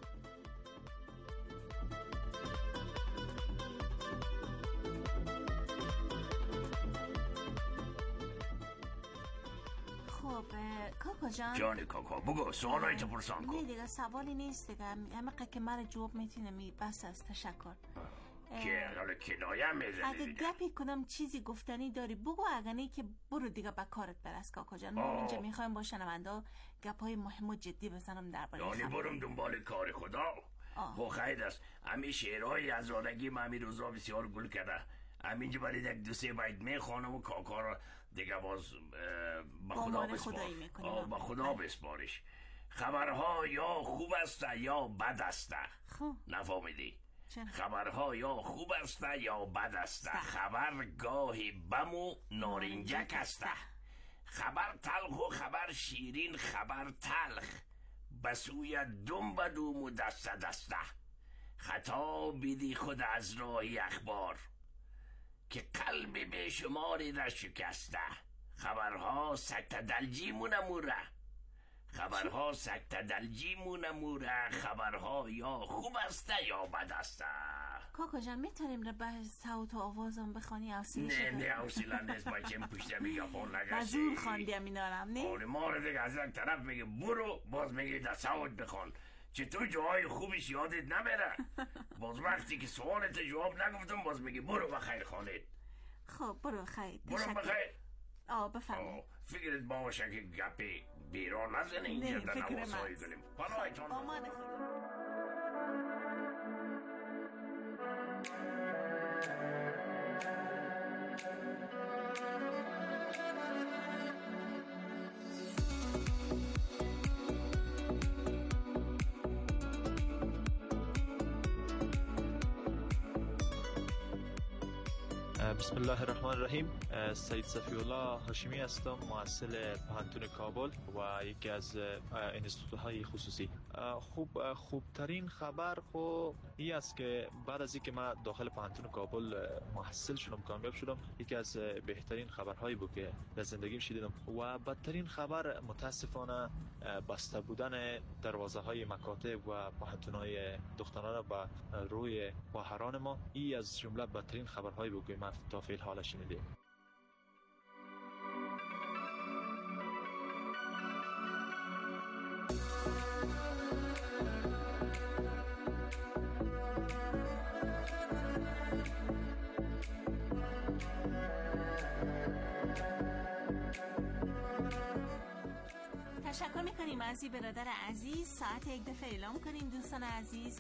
کاکا جان. جان کاکا بگو سوالای تو پرسان کن. نه دیگه سوالی نیست دیگه. همه که من جواب میتونم. بس از تشکر. که حالا کنایه میزنی اگه گپی کنم چیزی گفتنی داری بگو، اگه نه که برو دیگه به کارت برس کاکا جان. ما اینجا میخوایم با شنونده گپای مهم و جدی بزنم درباره خبر. یعنی برم دنبال کار خدا. خب خیر است. همین شعرهای از آدگی من همین روزا بسیار گل کرده. همینجا برای یک دو سه بیت میخوانم و کاکا را دیگه باز با خدا با خدا بسپارش. خبرها یا خوب است یا بد است. نفهمیدی؟ خبرها یا خوب است یا بد است. خبر گاهی بم و نارنجک است. خبر تلخ و خبر شیرین، خبر تلخ بسوی دم بدوم و دست دسته. خطا بیدی خود از راهی اخبار که قلب بیشماری را شکسته. خبرها سکت دلجی مونموره. خبرها سکت دلجی مونموره. خبرها یا خوب است یا بد است. کاکا جان میتونیم به صوت و آوازم بخوانی؟ نه حوصله نیست بچه‌م پشت میگه پون نگشتی. بزور خواندیم اینارم نه؟ آره ما رو دیگه از یک طرف میگه برو، باز میگه در صوت بخوان. چطور جاهای خوبش یادت نمیره؟ باز وقتی که سوالت جواب نگفتم باز میگه برو بخیر خانه. خب برو خیر. برو بخیر. بفرمایید. فکرت باشه که گپی بیرون نزنه اینجا در نواسایی کنیم. پناهیتون بسم الله الرحمن الرحیم. سید صفی الله هاشمی هستم، مؤسس پانتون کابل و یکی از انستیتوت‌های خصوصی. خوبترین خبر این است که بعد از اینکه من داخل پانتون کابل محصل شدم، کامیاب شدم، یکی از بهترین خبرهایی بود که در زندگیم شنیدم. و بدترین خبر متاسفانه بسته بودن دروازه‌های مکاتب و پانتون‌های دخترانه به روی خواهران ما، این از جمله بدترین خبرهایی بود که من تا فعل حالا شنیدم. تشکر میکنیم از این برادر عزیز. ساعت یک دفعه اعلام کنیم دوستان عزیز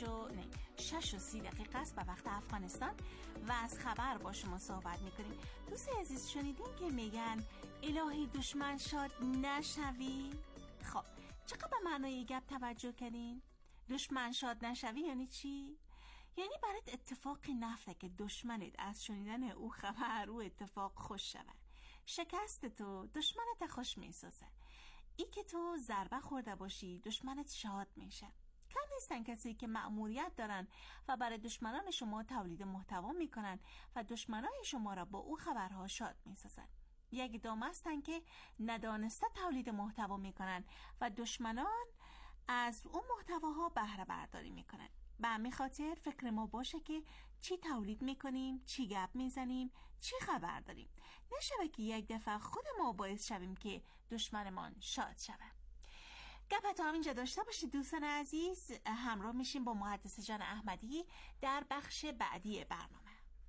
6:30 است به وقت افغانستان و از خبر با شما صحبت میکنیم. دوست عزیز شنیدین که میگن الهی دشمن شاد نشوی؟ خب چقدر به معنای گپ توجه کنین؟ دشمن شاد نشوی یعنی چی؟ یعنی برات اتفاقی نفته که دشمنت از شنیدن او خبر او اتفاق خوش شود. شکست تو دشمنت خوش میسازه. ای که تو ضربه خورده باشی دشمنت شاد میشه. کم نیستن کسی که مأموریت دارن و برای دشمنان شما تولید محتوا میکنن و دشمنای شما را با او خبرها شاد میسازن. یک دام هستن که ندانسته تولید محتوا میکنن و دشمنان از اون محتواها بهره برداری میکنن. به همین خاطر فکر ما باشه که چی تولید میکنیم، چی گپ میزنیم، چی خبر داریم. نشوه که یک دفعه خود ما باعث شویم که دشمنمان شاد شوه. گپ تا همینجا داشته باشید دوستان عزیز. همراه میشیم با محدث جان احمدی در بخش بعدی برنامه.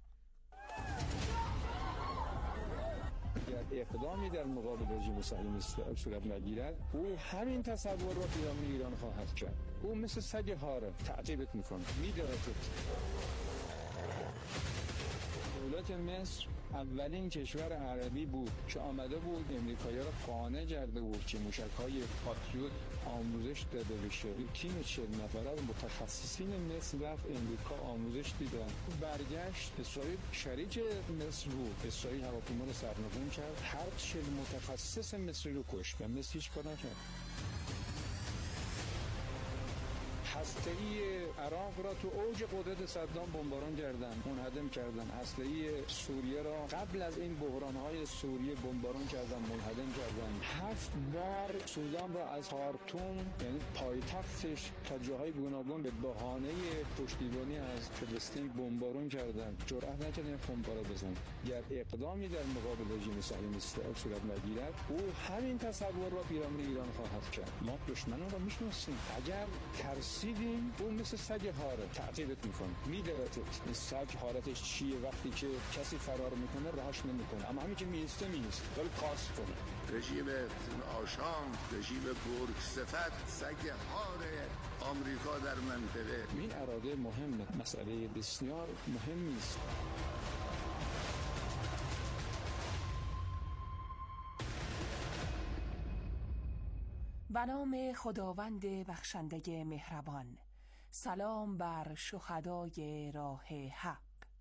اگر اقدامی در مقابل رژیم صهیونیست صورت نگیرد، او همین تصور را پیرامون ایران خواهد کرد. او مثل سگ هاره تعقیبت میکنه، میدارتت. دولت مصر اولین کشور عربی بود که آمده بود امریکایی‌ها را قانع کرده بود که موشک‌های پاتریوت آموزش داده بشه. تیم 40 نفره از متخصصین مصر رفت امریکا آموزش دیدن. برگشت اسرائیل شریک مصر بود. اسرائیل هواپیما رو سرنگون کرد. هر 40 متخصص مصری رو کشت و مصر هیچ کار نکرد. هسته‌ای عراق را تو اوج قدرت صدام بمباران کردن، منهدم کردن. هسته‌ای سوریه را قبل از این بحران‌های سوریه بمباران کردن، منهدم کردن. 7 بار سودان را از خارتوم یعنی پایتختش تا جاهای گوناگون به بهانه پشتیبانی از فلسطین بمباران کردن. جرأت نکردن بمبارا بزنن. گر اقدامی در مقابل رژیم صهیونیست صورت نگیرد، او همین تصور را پیرامون ایران خواهد کرد. ما دشمنان را میشناسیم. اگر ترسیدیم، او مثل سگ هاره تعقیبت میکنه، میدارتت. این سگ حالتش چیه؟ وقتی که کسی فرار میکنه رهاش نمیکنه، اما همین که میسته ولی پاس کنه. رژیم آشام، رژیم گرگ صفت، سگ هاره آمریکا در منطقه. این اراده مهمه، مسئله بسیار مهمی است. به نام خداوند بخشنده مهربان. سلام بر شهدای راه حق.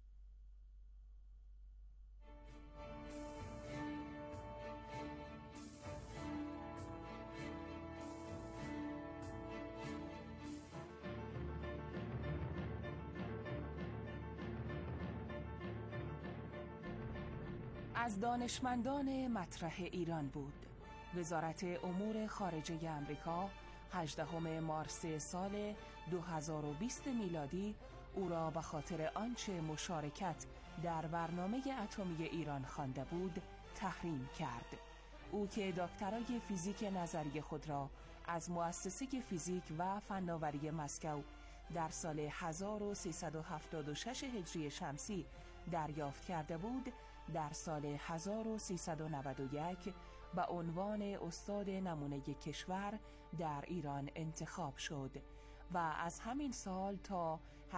از دانشمندان مطرح ایران بود. وزارت امور خارجه امریکا 18 مارس سال 2020 میلادی او را به خاطر آنچه مشارکت در برنامه اتمی ایران خوانده بود تحریم کرد. او که دکترای فیزیک نظری خود را از مؤسسه فیزیک و فناوری مسکو در سال 1376 هجری شمسی دریافت کرده بود، در سال 1391 به عنوان استاد نمونه کشور در ایران انتخاب شد و از همین سال تا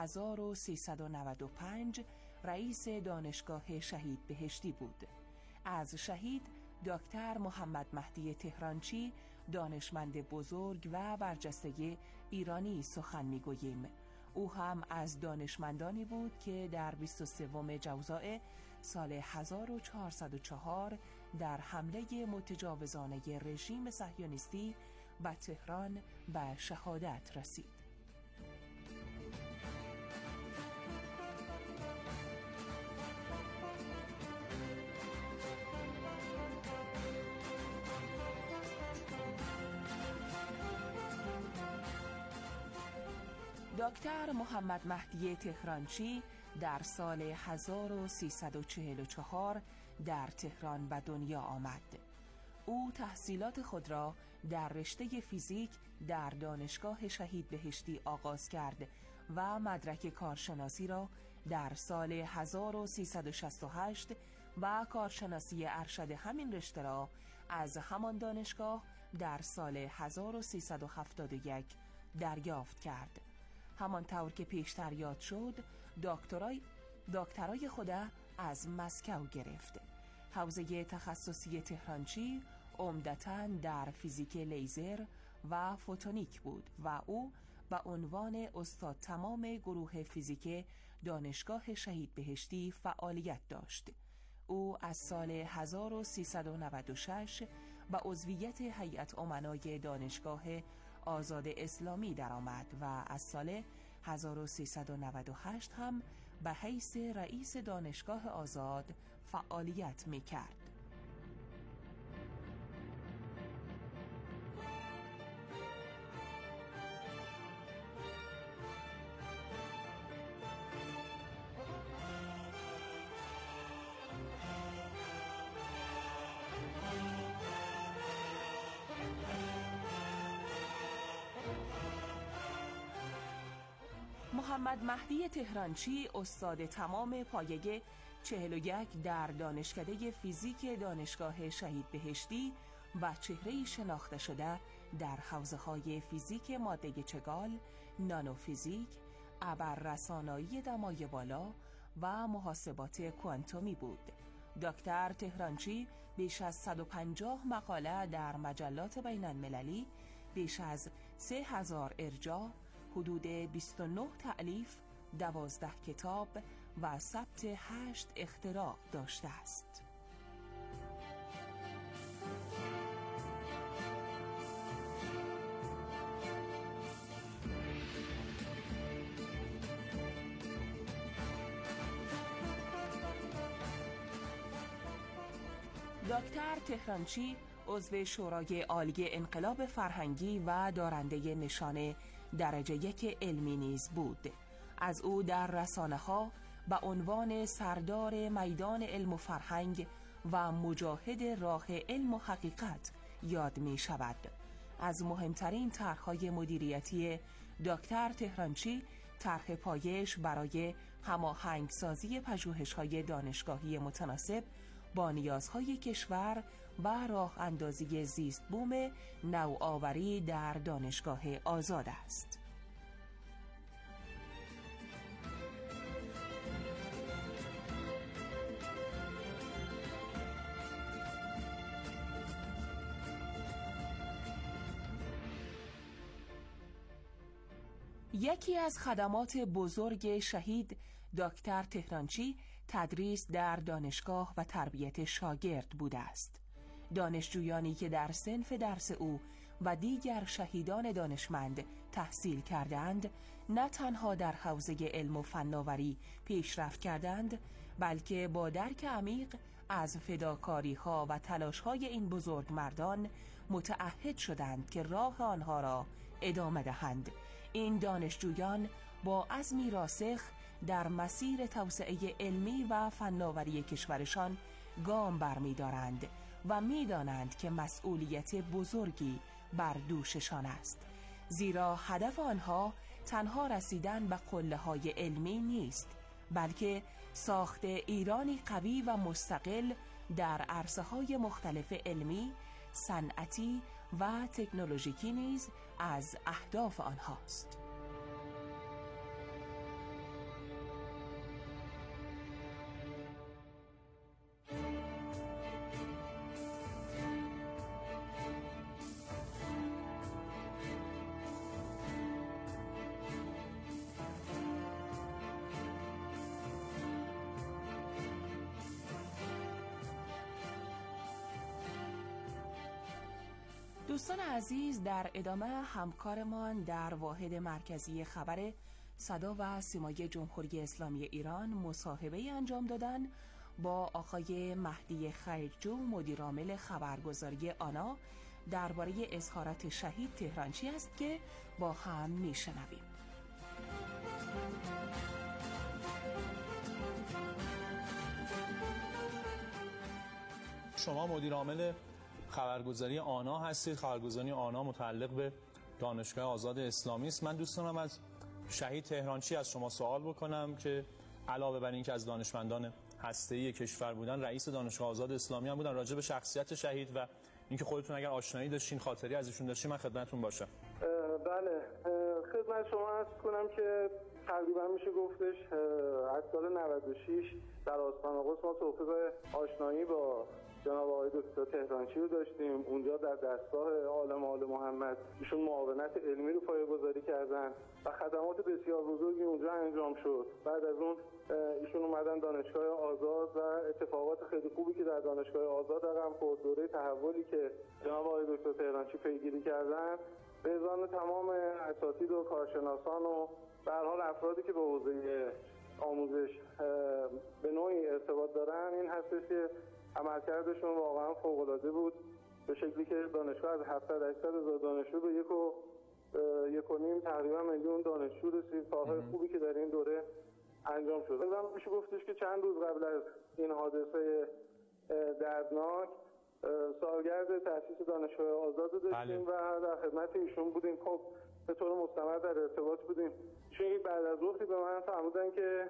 1395 رئیس دانشگاه شهید بهشتی بود. از شهید دکتر محمد مهدی تهرانچی، دانشمند بزرگ و برجسته ایرانی سخن می‌گوییم. او هم از دانشمندانی بود که در 23 جوزاء سال 1404 در حمله متجاوزانه رژیم صهیونیستی به تهران به شهادت رسید. دکتر محمد مهدی تهرانچی در سال 1344 در تهران به دنیا آمد. او تحصیلات خود را در رشته فیزیک در دانشگاه شهید بهشتی آغاز کرد و مدرک کارشناسی را در سال 1368 و کارشناسی ارشد همین رشته را از همان دانشگاه در سال 1371 دریافت کرد. همانطور که پیشتر یاد شد، دکترای خود از مسکو گرفت. حوزه تخصصی تهرانچی عمدتاً در فیزیک لیزر و فوتونیک بود و او به عنوان استاد تمام گروه فیزیک دانشگاه شهید بهشتی فعالیت داشت. او از سال 1396 به عضویت هیئت امنای دانشگاه آزاد اسلامی درآمد و از سال 1398 هم به حیث رئیس دانشگاه آزاد فعالیت می‌کرد. محمد مهدی تهرانچی استاد تمام پایه 41 در دانشکده فیزیک دانشگاه شهید بهشتی و چهره‌ای شناخته شده در حوزه‌های فیزیک ماده چگال، نانوفیزیک، ابررسانایی دمای بالا و محاسبات کوانتومی بود. دکتر تهرانچی بیش از 150 مقاله در مجلات بین‌المللی، بیش از 3000 ارجاع، حدود 29 تألیف، 12 کتاب و ثبت 8 اختراع داشته است. دکتر تهرانچی عضو شورای عالی انقلاب فرهنگی و دارنده نشان درجه 1 علمی نیز بود. از او در رسانه‌ها به عنوان سردار میدان علم و فرهنگ و مجاهد راه علم و حقیقت یاد می شود. از مهمترین طرح‌های مدیریتی دکتر تهرانچی طرح پایش برای هماهنگسازی پژوهش‌های دانشگاهی متناسب با نیازهای کشور و راه اندازی زیست بوم نوآوری در دانشگاه آزاد است. یکی از خدمات بزرگ شهید دکتر تهرانچی تدریس در دانشگاه و تربیت شاگرد بوده است. دانشجویانی که در صنف درس او و دیگر شهیدان دانشمند تحصیل کردند، نه تنها در حوزه علم و فناوری پیشرفت کردند، بلکه با درک عمیق از فداکاری‌ها و تلاش‌های این بزرگ مردان متعهد شدند که راه آنها را ادامه دهند. این دانشجویان با عزمی راسخ در مسیر توسعه علمی و فناوری کشورشان گام برمی‌دارند و می‌دانند که مسئولیت بزرگی بر دوششان است، زیرا هدف آنها تنها رسیدن به قله‌های علمی نیست، بلکه ساخت ایرانی قوی و مستقل در عرصه‌های مختلف علمی، صنعتی و تکنولوژیکی نیز از اهداف آنهاست. دوستان عزیز، در ادامه همکارمان در واحد مرکزی خبر صدا و سیمای جمهوری اسلامی ایران مصاحبه انجام دادن با آقای مهدی خیرجو، مدیرعامل خبرگزاری آنا، درباره اظهارات شهید تهرانچی است که با هم میشنویم. شما مدیرعامل خبرگزاری آنا هستید. خبرگزاری آنا متعلق به دانشگاه آزاد اسلامی است. من دوست دارم از شهید تهرانچی از شما سوال بکنم که علاوه بر اینکه از دانشمندان هسته‌ای کشور بودن، رئیس دانشگاه آزاد اسلامی هم بودن، راجع به شخصیت شهید و اینکه خودتون اگر آشنایی داشتین، خاطری از ایشون داشتین، من خدمتتون باشم. بله، خدمت شما عرض کنم که تقریبا میشه گفتش از سال 96 در آستان قدس ما توفیق آشنایی با جناب آقای دکتر تهرانچی رو داشتیم. اونجا در دستگاه عالم آل محمد ایشون معاونت علمی رو پایه‌گذاری کردن و خدمات بسیار بزرگی اونجا انجام شد. بعد از اون ایشون اومدن دانشگاه آزاد و اتفاقات خیلی خوبی که در دانشگاه آزاد رقم خورد، دوره تحولی که جناب آقای دکتر تهرانچی پیگیری کردن، به ازای تمام اساتید و کارشناسان و به هر حال افرادی که به حوزه آموزش به نوعی ارتباط دارن، این هستش که عملکردشون واقعا فوق‌العاده بود، به شکلی که دانشگاه از 700-800 دانشجو به 1.5 تقریبا میلیون دانشجو رسید. کارهای خوبی که در این دوره انجام شد. مثلا میشه گفتش که چند روز قبل از این حادثه دردناک سالگرد تأسیس دانشگاه آزاد رو داشتیم و در خدمت ایشون بودیم. خب به طور مستمر در ارتباط بودیم. چون بعد از وقتی به من فرمودن که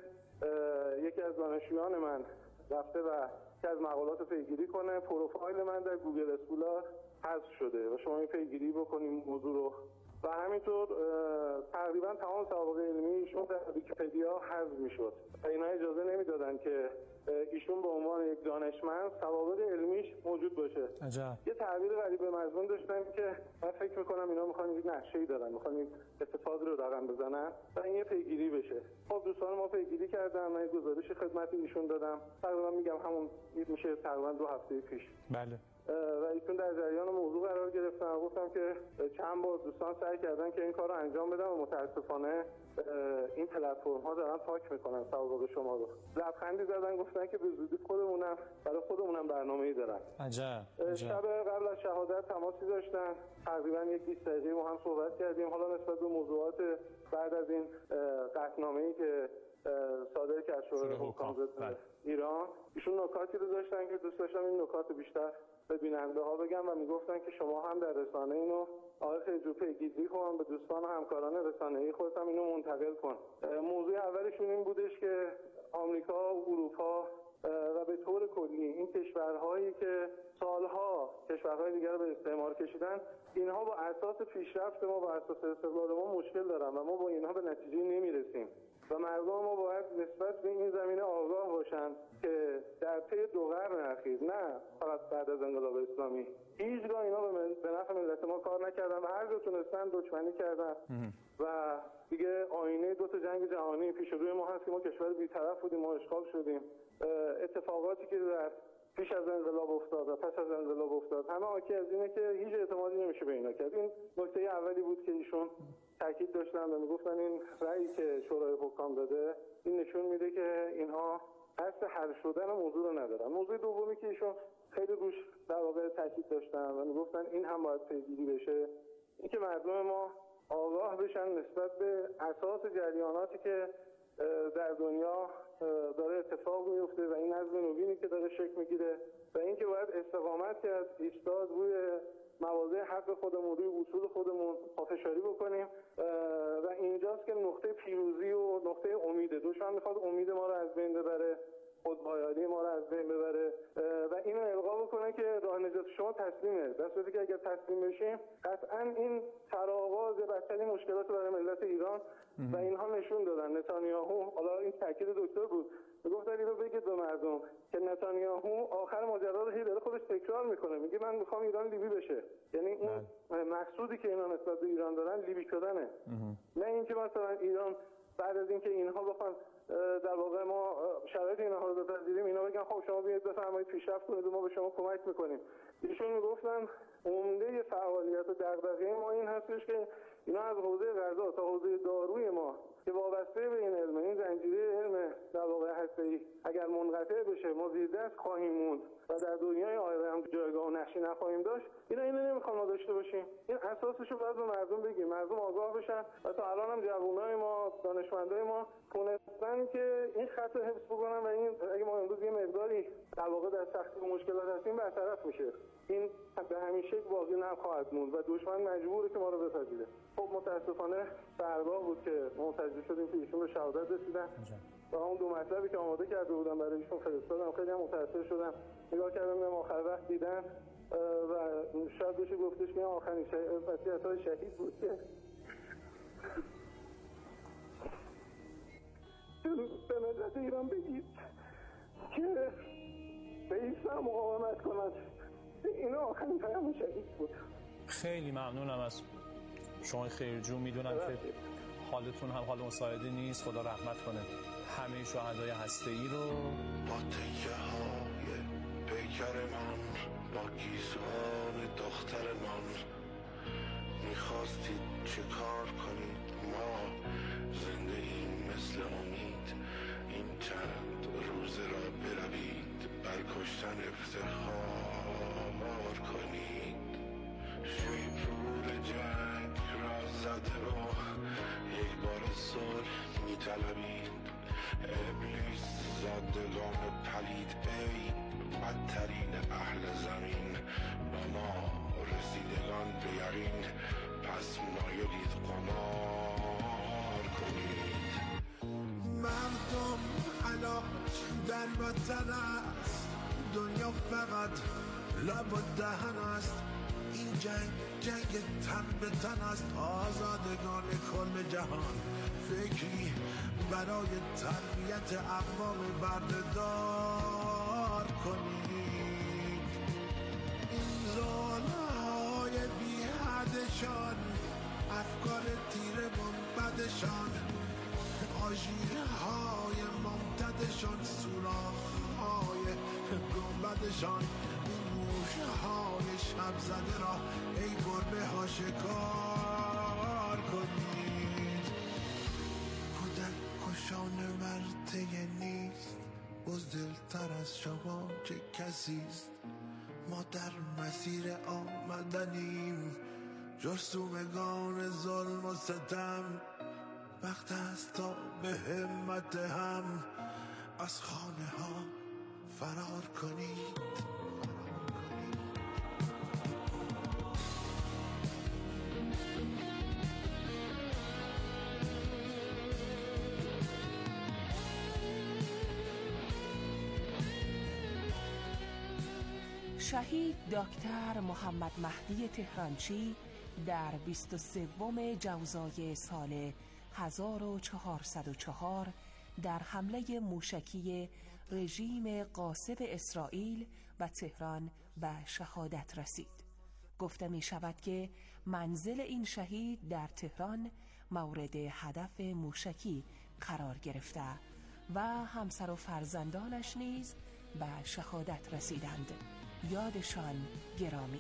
یکی از دانشجویان من رفته و که از مقالات پیگیری کنه، پروفایل من در گوگل اسکولار حذف شده و شما این پیگیری بکنیم موضوع رو. و همینطور تقریبا تمام سوابق علمی ایشون در ویکی‌پدیا حذف میشد و اینا اجازه نمیدادن که ایشون به عنوان یک دانشمند سوابق علمیش موجود باشه. عجب. یه تعبیر غریب مضمون داشتن که من فکر میکنم اینا میخوان یک نقشه‌ای دارن، میخوان یک اتفاقی رو رقم بزنن و این یه پیگیری بشه. خب دوستان ما پیگیری کردن، من گزارش خدمت ایشون دادم، تقریبا میگم همون میشه تقریبا 2 هفته پیش. بله. و ایشون در جریان موضوع قرار گرفتن و گفتم که چند بار دوستان سعی کردن که این کار رو انجام بدن و متاسفانه این پلتفرم ها دارن پاک میکنن سوابق شما رو. لبخندی زدن گفتن که به زودی برای خودمونم برنامه‌ای دارن. عجب. شب قبل از شهادت تماسی داشتن، تقریبا 20 دقیقه با هم صحبت کردیم. حالا نسبت به موضوعات بعد از این قطعنامه‌ای که صادر کرد شورای حکام ایران، ایشون نکاتی رو داشتن که دوست داشتم این نکات بیشتر به بیننده ها بگم و میگفتن که شما هم در رسانه اینو آقای خیرجو پیگیری کن، به دوستان و همکاران رسانه‌ای خودت هم اینو منتقل کن. موضوع اولشون این بودش که آمریکا، اروپا و به طور کلی این کشورهایی که سالها کشورهای دیگر رو به استعمار کشیدن، اینها با اساس پیشرفت ما، با اساس استقلال ما مشکل دارن و ما با اینها به نتیجه نمیرسیم و مردم ما باید نسبت به این زمینه آگاه باشن که در طی 2 قرن اخیر، نه فقط بعد از انقلاب اسلامی، هیچگاه اینا به نفع ملت ما کار نکردن و هر جا تونستن دشمنی کردن و دیگه آینه 2 جنگ جهانی پیش روی ما هست که ما کشور بی‌طرف بودیم، ما اشغال شدیم. اتفاقاتی که در پیش از انقلاب افتاد و پس از انقلاب افتاد همه حاکی از اینه که هیچ اعتمادی نمیشه به اینا کرد. این نکته اولی بود که ایشون تاکید داشتن و میگفتن این رأیی که شورای حکام داده این نشون میده که اینها قصد حل شدن موضوع رو ندارن. موضوع دومی که ایشون خیلی روش در واقع تاکید داشتن و میگفتن این هم باید پیگیری بشه، این که مردم ما آگاه بشن نسبت به اساس جریاناتی که در دنیا داره اتفاق میفته و این نظم نوینی که داره شکل میگیره و اینکه باید استقامت کرد، ایستاد روی مواضع حق خودمون، روی اصول خودمون پافشاری بکنیم و اینجاست که نقطه پیروزی و نقطه امیده. دشمن میخواد امید ما رو از بین ببره، خودبایادی ما رو از بین ببره و اینو القا بکنه که راه نجات شما تسلیمه، در صورتی که اگر تسلیم بشیم قطعا این سرآغاز بدترین مشکلات برای ملت ایران و اینها نشون دادن. نتانیاهو، حالا این تاکید دکتر بود، میگفتن اینو بگید به مردم که نتانیاهو آخر ماجرا رو داره خودش تکرار میکنه، میگه من میخوام ایران لیبی بشه. یعنی این مقصودی که اینا نسبت به ایران دارن لیبی شدنه، نه اینکه مثلا ایران بعد از اینکه اینها بخوان در واقع ما شرایط اینها رو بپذیریم، اینا بگن خب شما بیاید بفرمایید پیشرفت کنید و ما به شما کمک میکنیم. ایشون میگفتن عمده فعالیت و دغدغه ما این هستش که اینا از حوزه غذا تا حوزه داروی ما که وابسته به این علم، این زنجیره علم در واقع هسته‌ای اگر منقطع بشه ما زیر دست خواهیم موند و در دنیای آینده هم جایگاه و نقشی نخواهیم داشت. اینو نمیخوام ما داشته باشیم. این اساسش رو باید به مردم بگیم، مردم آگاه بشن و تا الان هم جوانای ما، دانشمندای ما تونستن که این خط رو حفظ بکنن و این اگه ما امروز یه مقداری در واقع در سختی و مشکلات هستیم برطرف میشه. این به همین شکل باقی نخواهد موند و دشمن مجبوره که ما رو بپذیره. خب متاسفانه فردا بود که منتظر شدیم که ایشون به شهادت رسیدن و اون دو مطلبی که آماده کرده بودم برای ایشون فرستادم. خیلی هم متأثر شدم، نگاه کردم به آخر وقت دیدن و شاید بشه گفتش که آخرین وصیت‌های شهید بود که به ملت ایران بگید که به ایسا مقاومت کنند. اینا آخرین پیام شهید بود. خیلی ممنونم از شما خیرجو. میدونم که حالتون هم حال مساعده نیست، خدا رحمت کنه همه شهدای هسته‌ای رو. با تکه های پیکرمان، با گیسوان دخترمان، میخواستید چه کار کنید؟ ما زنده ایم مثل امید، این چند روزه را بروید بر کشتن افتخار کنید. شیپور جنگ را زده و یک بار صلح میطلبید. ابلیس زادگان پلید ای بدترین اهل زمین، با ما رسیدگان به یقین پس مایلید قمار کنید. مردم علاج در وطن است، دنیا فقط لب و دهن است. این جنگ تن به تن است. آزادگان کل جهان فکری برای تربیت اقوام بردهدار کنید. این ظالم‌های بی حدشان، افکار تیره منبدشان، آژیرهای ممتدشان، سوراخ‌های گنبدشان، این موش‌های شب زده را ای گربه ها شکار کنید. کودک کشان ورطه نیست، بزدلتر از شما چه کسیست. ما در مسیر آمدنیم، جرثومگان ظلم و ستم. وقت است تا به همت هم از خانه ها فرار کنید. شهید دکتر محمد مهدی تهرانچی در 23 جوزای سال 1404 در حمله موشکی رژیم غاصب اسرائیل و تهران به شهادت رسید. گفته می شود که منزل این شهید در تهران مورد هدف موشکی قرار گرفته و همسر و فرزندانش نیز به شهادت رسیدند. یادشان گرامی.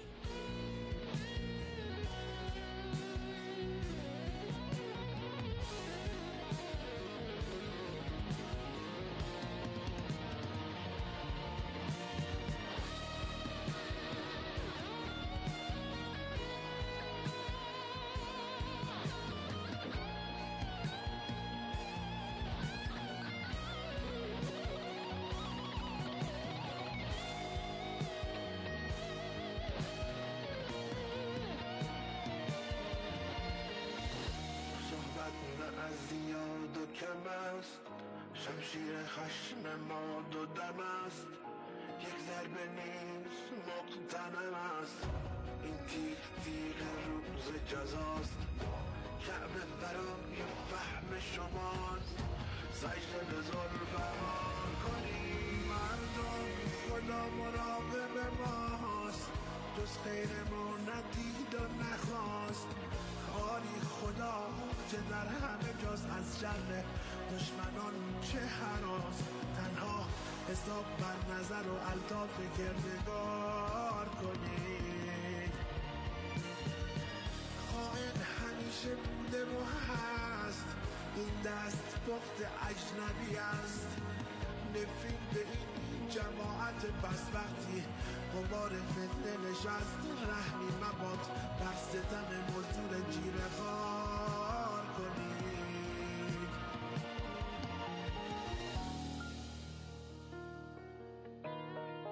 شمشیر خشم ما دو دم است، یک ضربه نیز مقتنم است. این تیغ تیغ روز جزاست، کعبه برای فهم شماست. سجده به ظلم کنید. مردم خدا مراقب ماست، جز خیر ما ندید و نخواست. آری خدا که در همه جاست از شر دشمنان چه هراس تنها حساب بر نظر و الطاف کردگار کنید خائن همیشه بوده و هست این دست بخت اجنبی است نفرین به این جماعت بدبختی غبار فتنه نشست رحمی مباد بر ستم مزدور جیره‌ها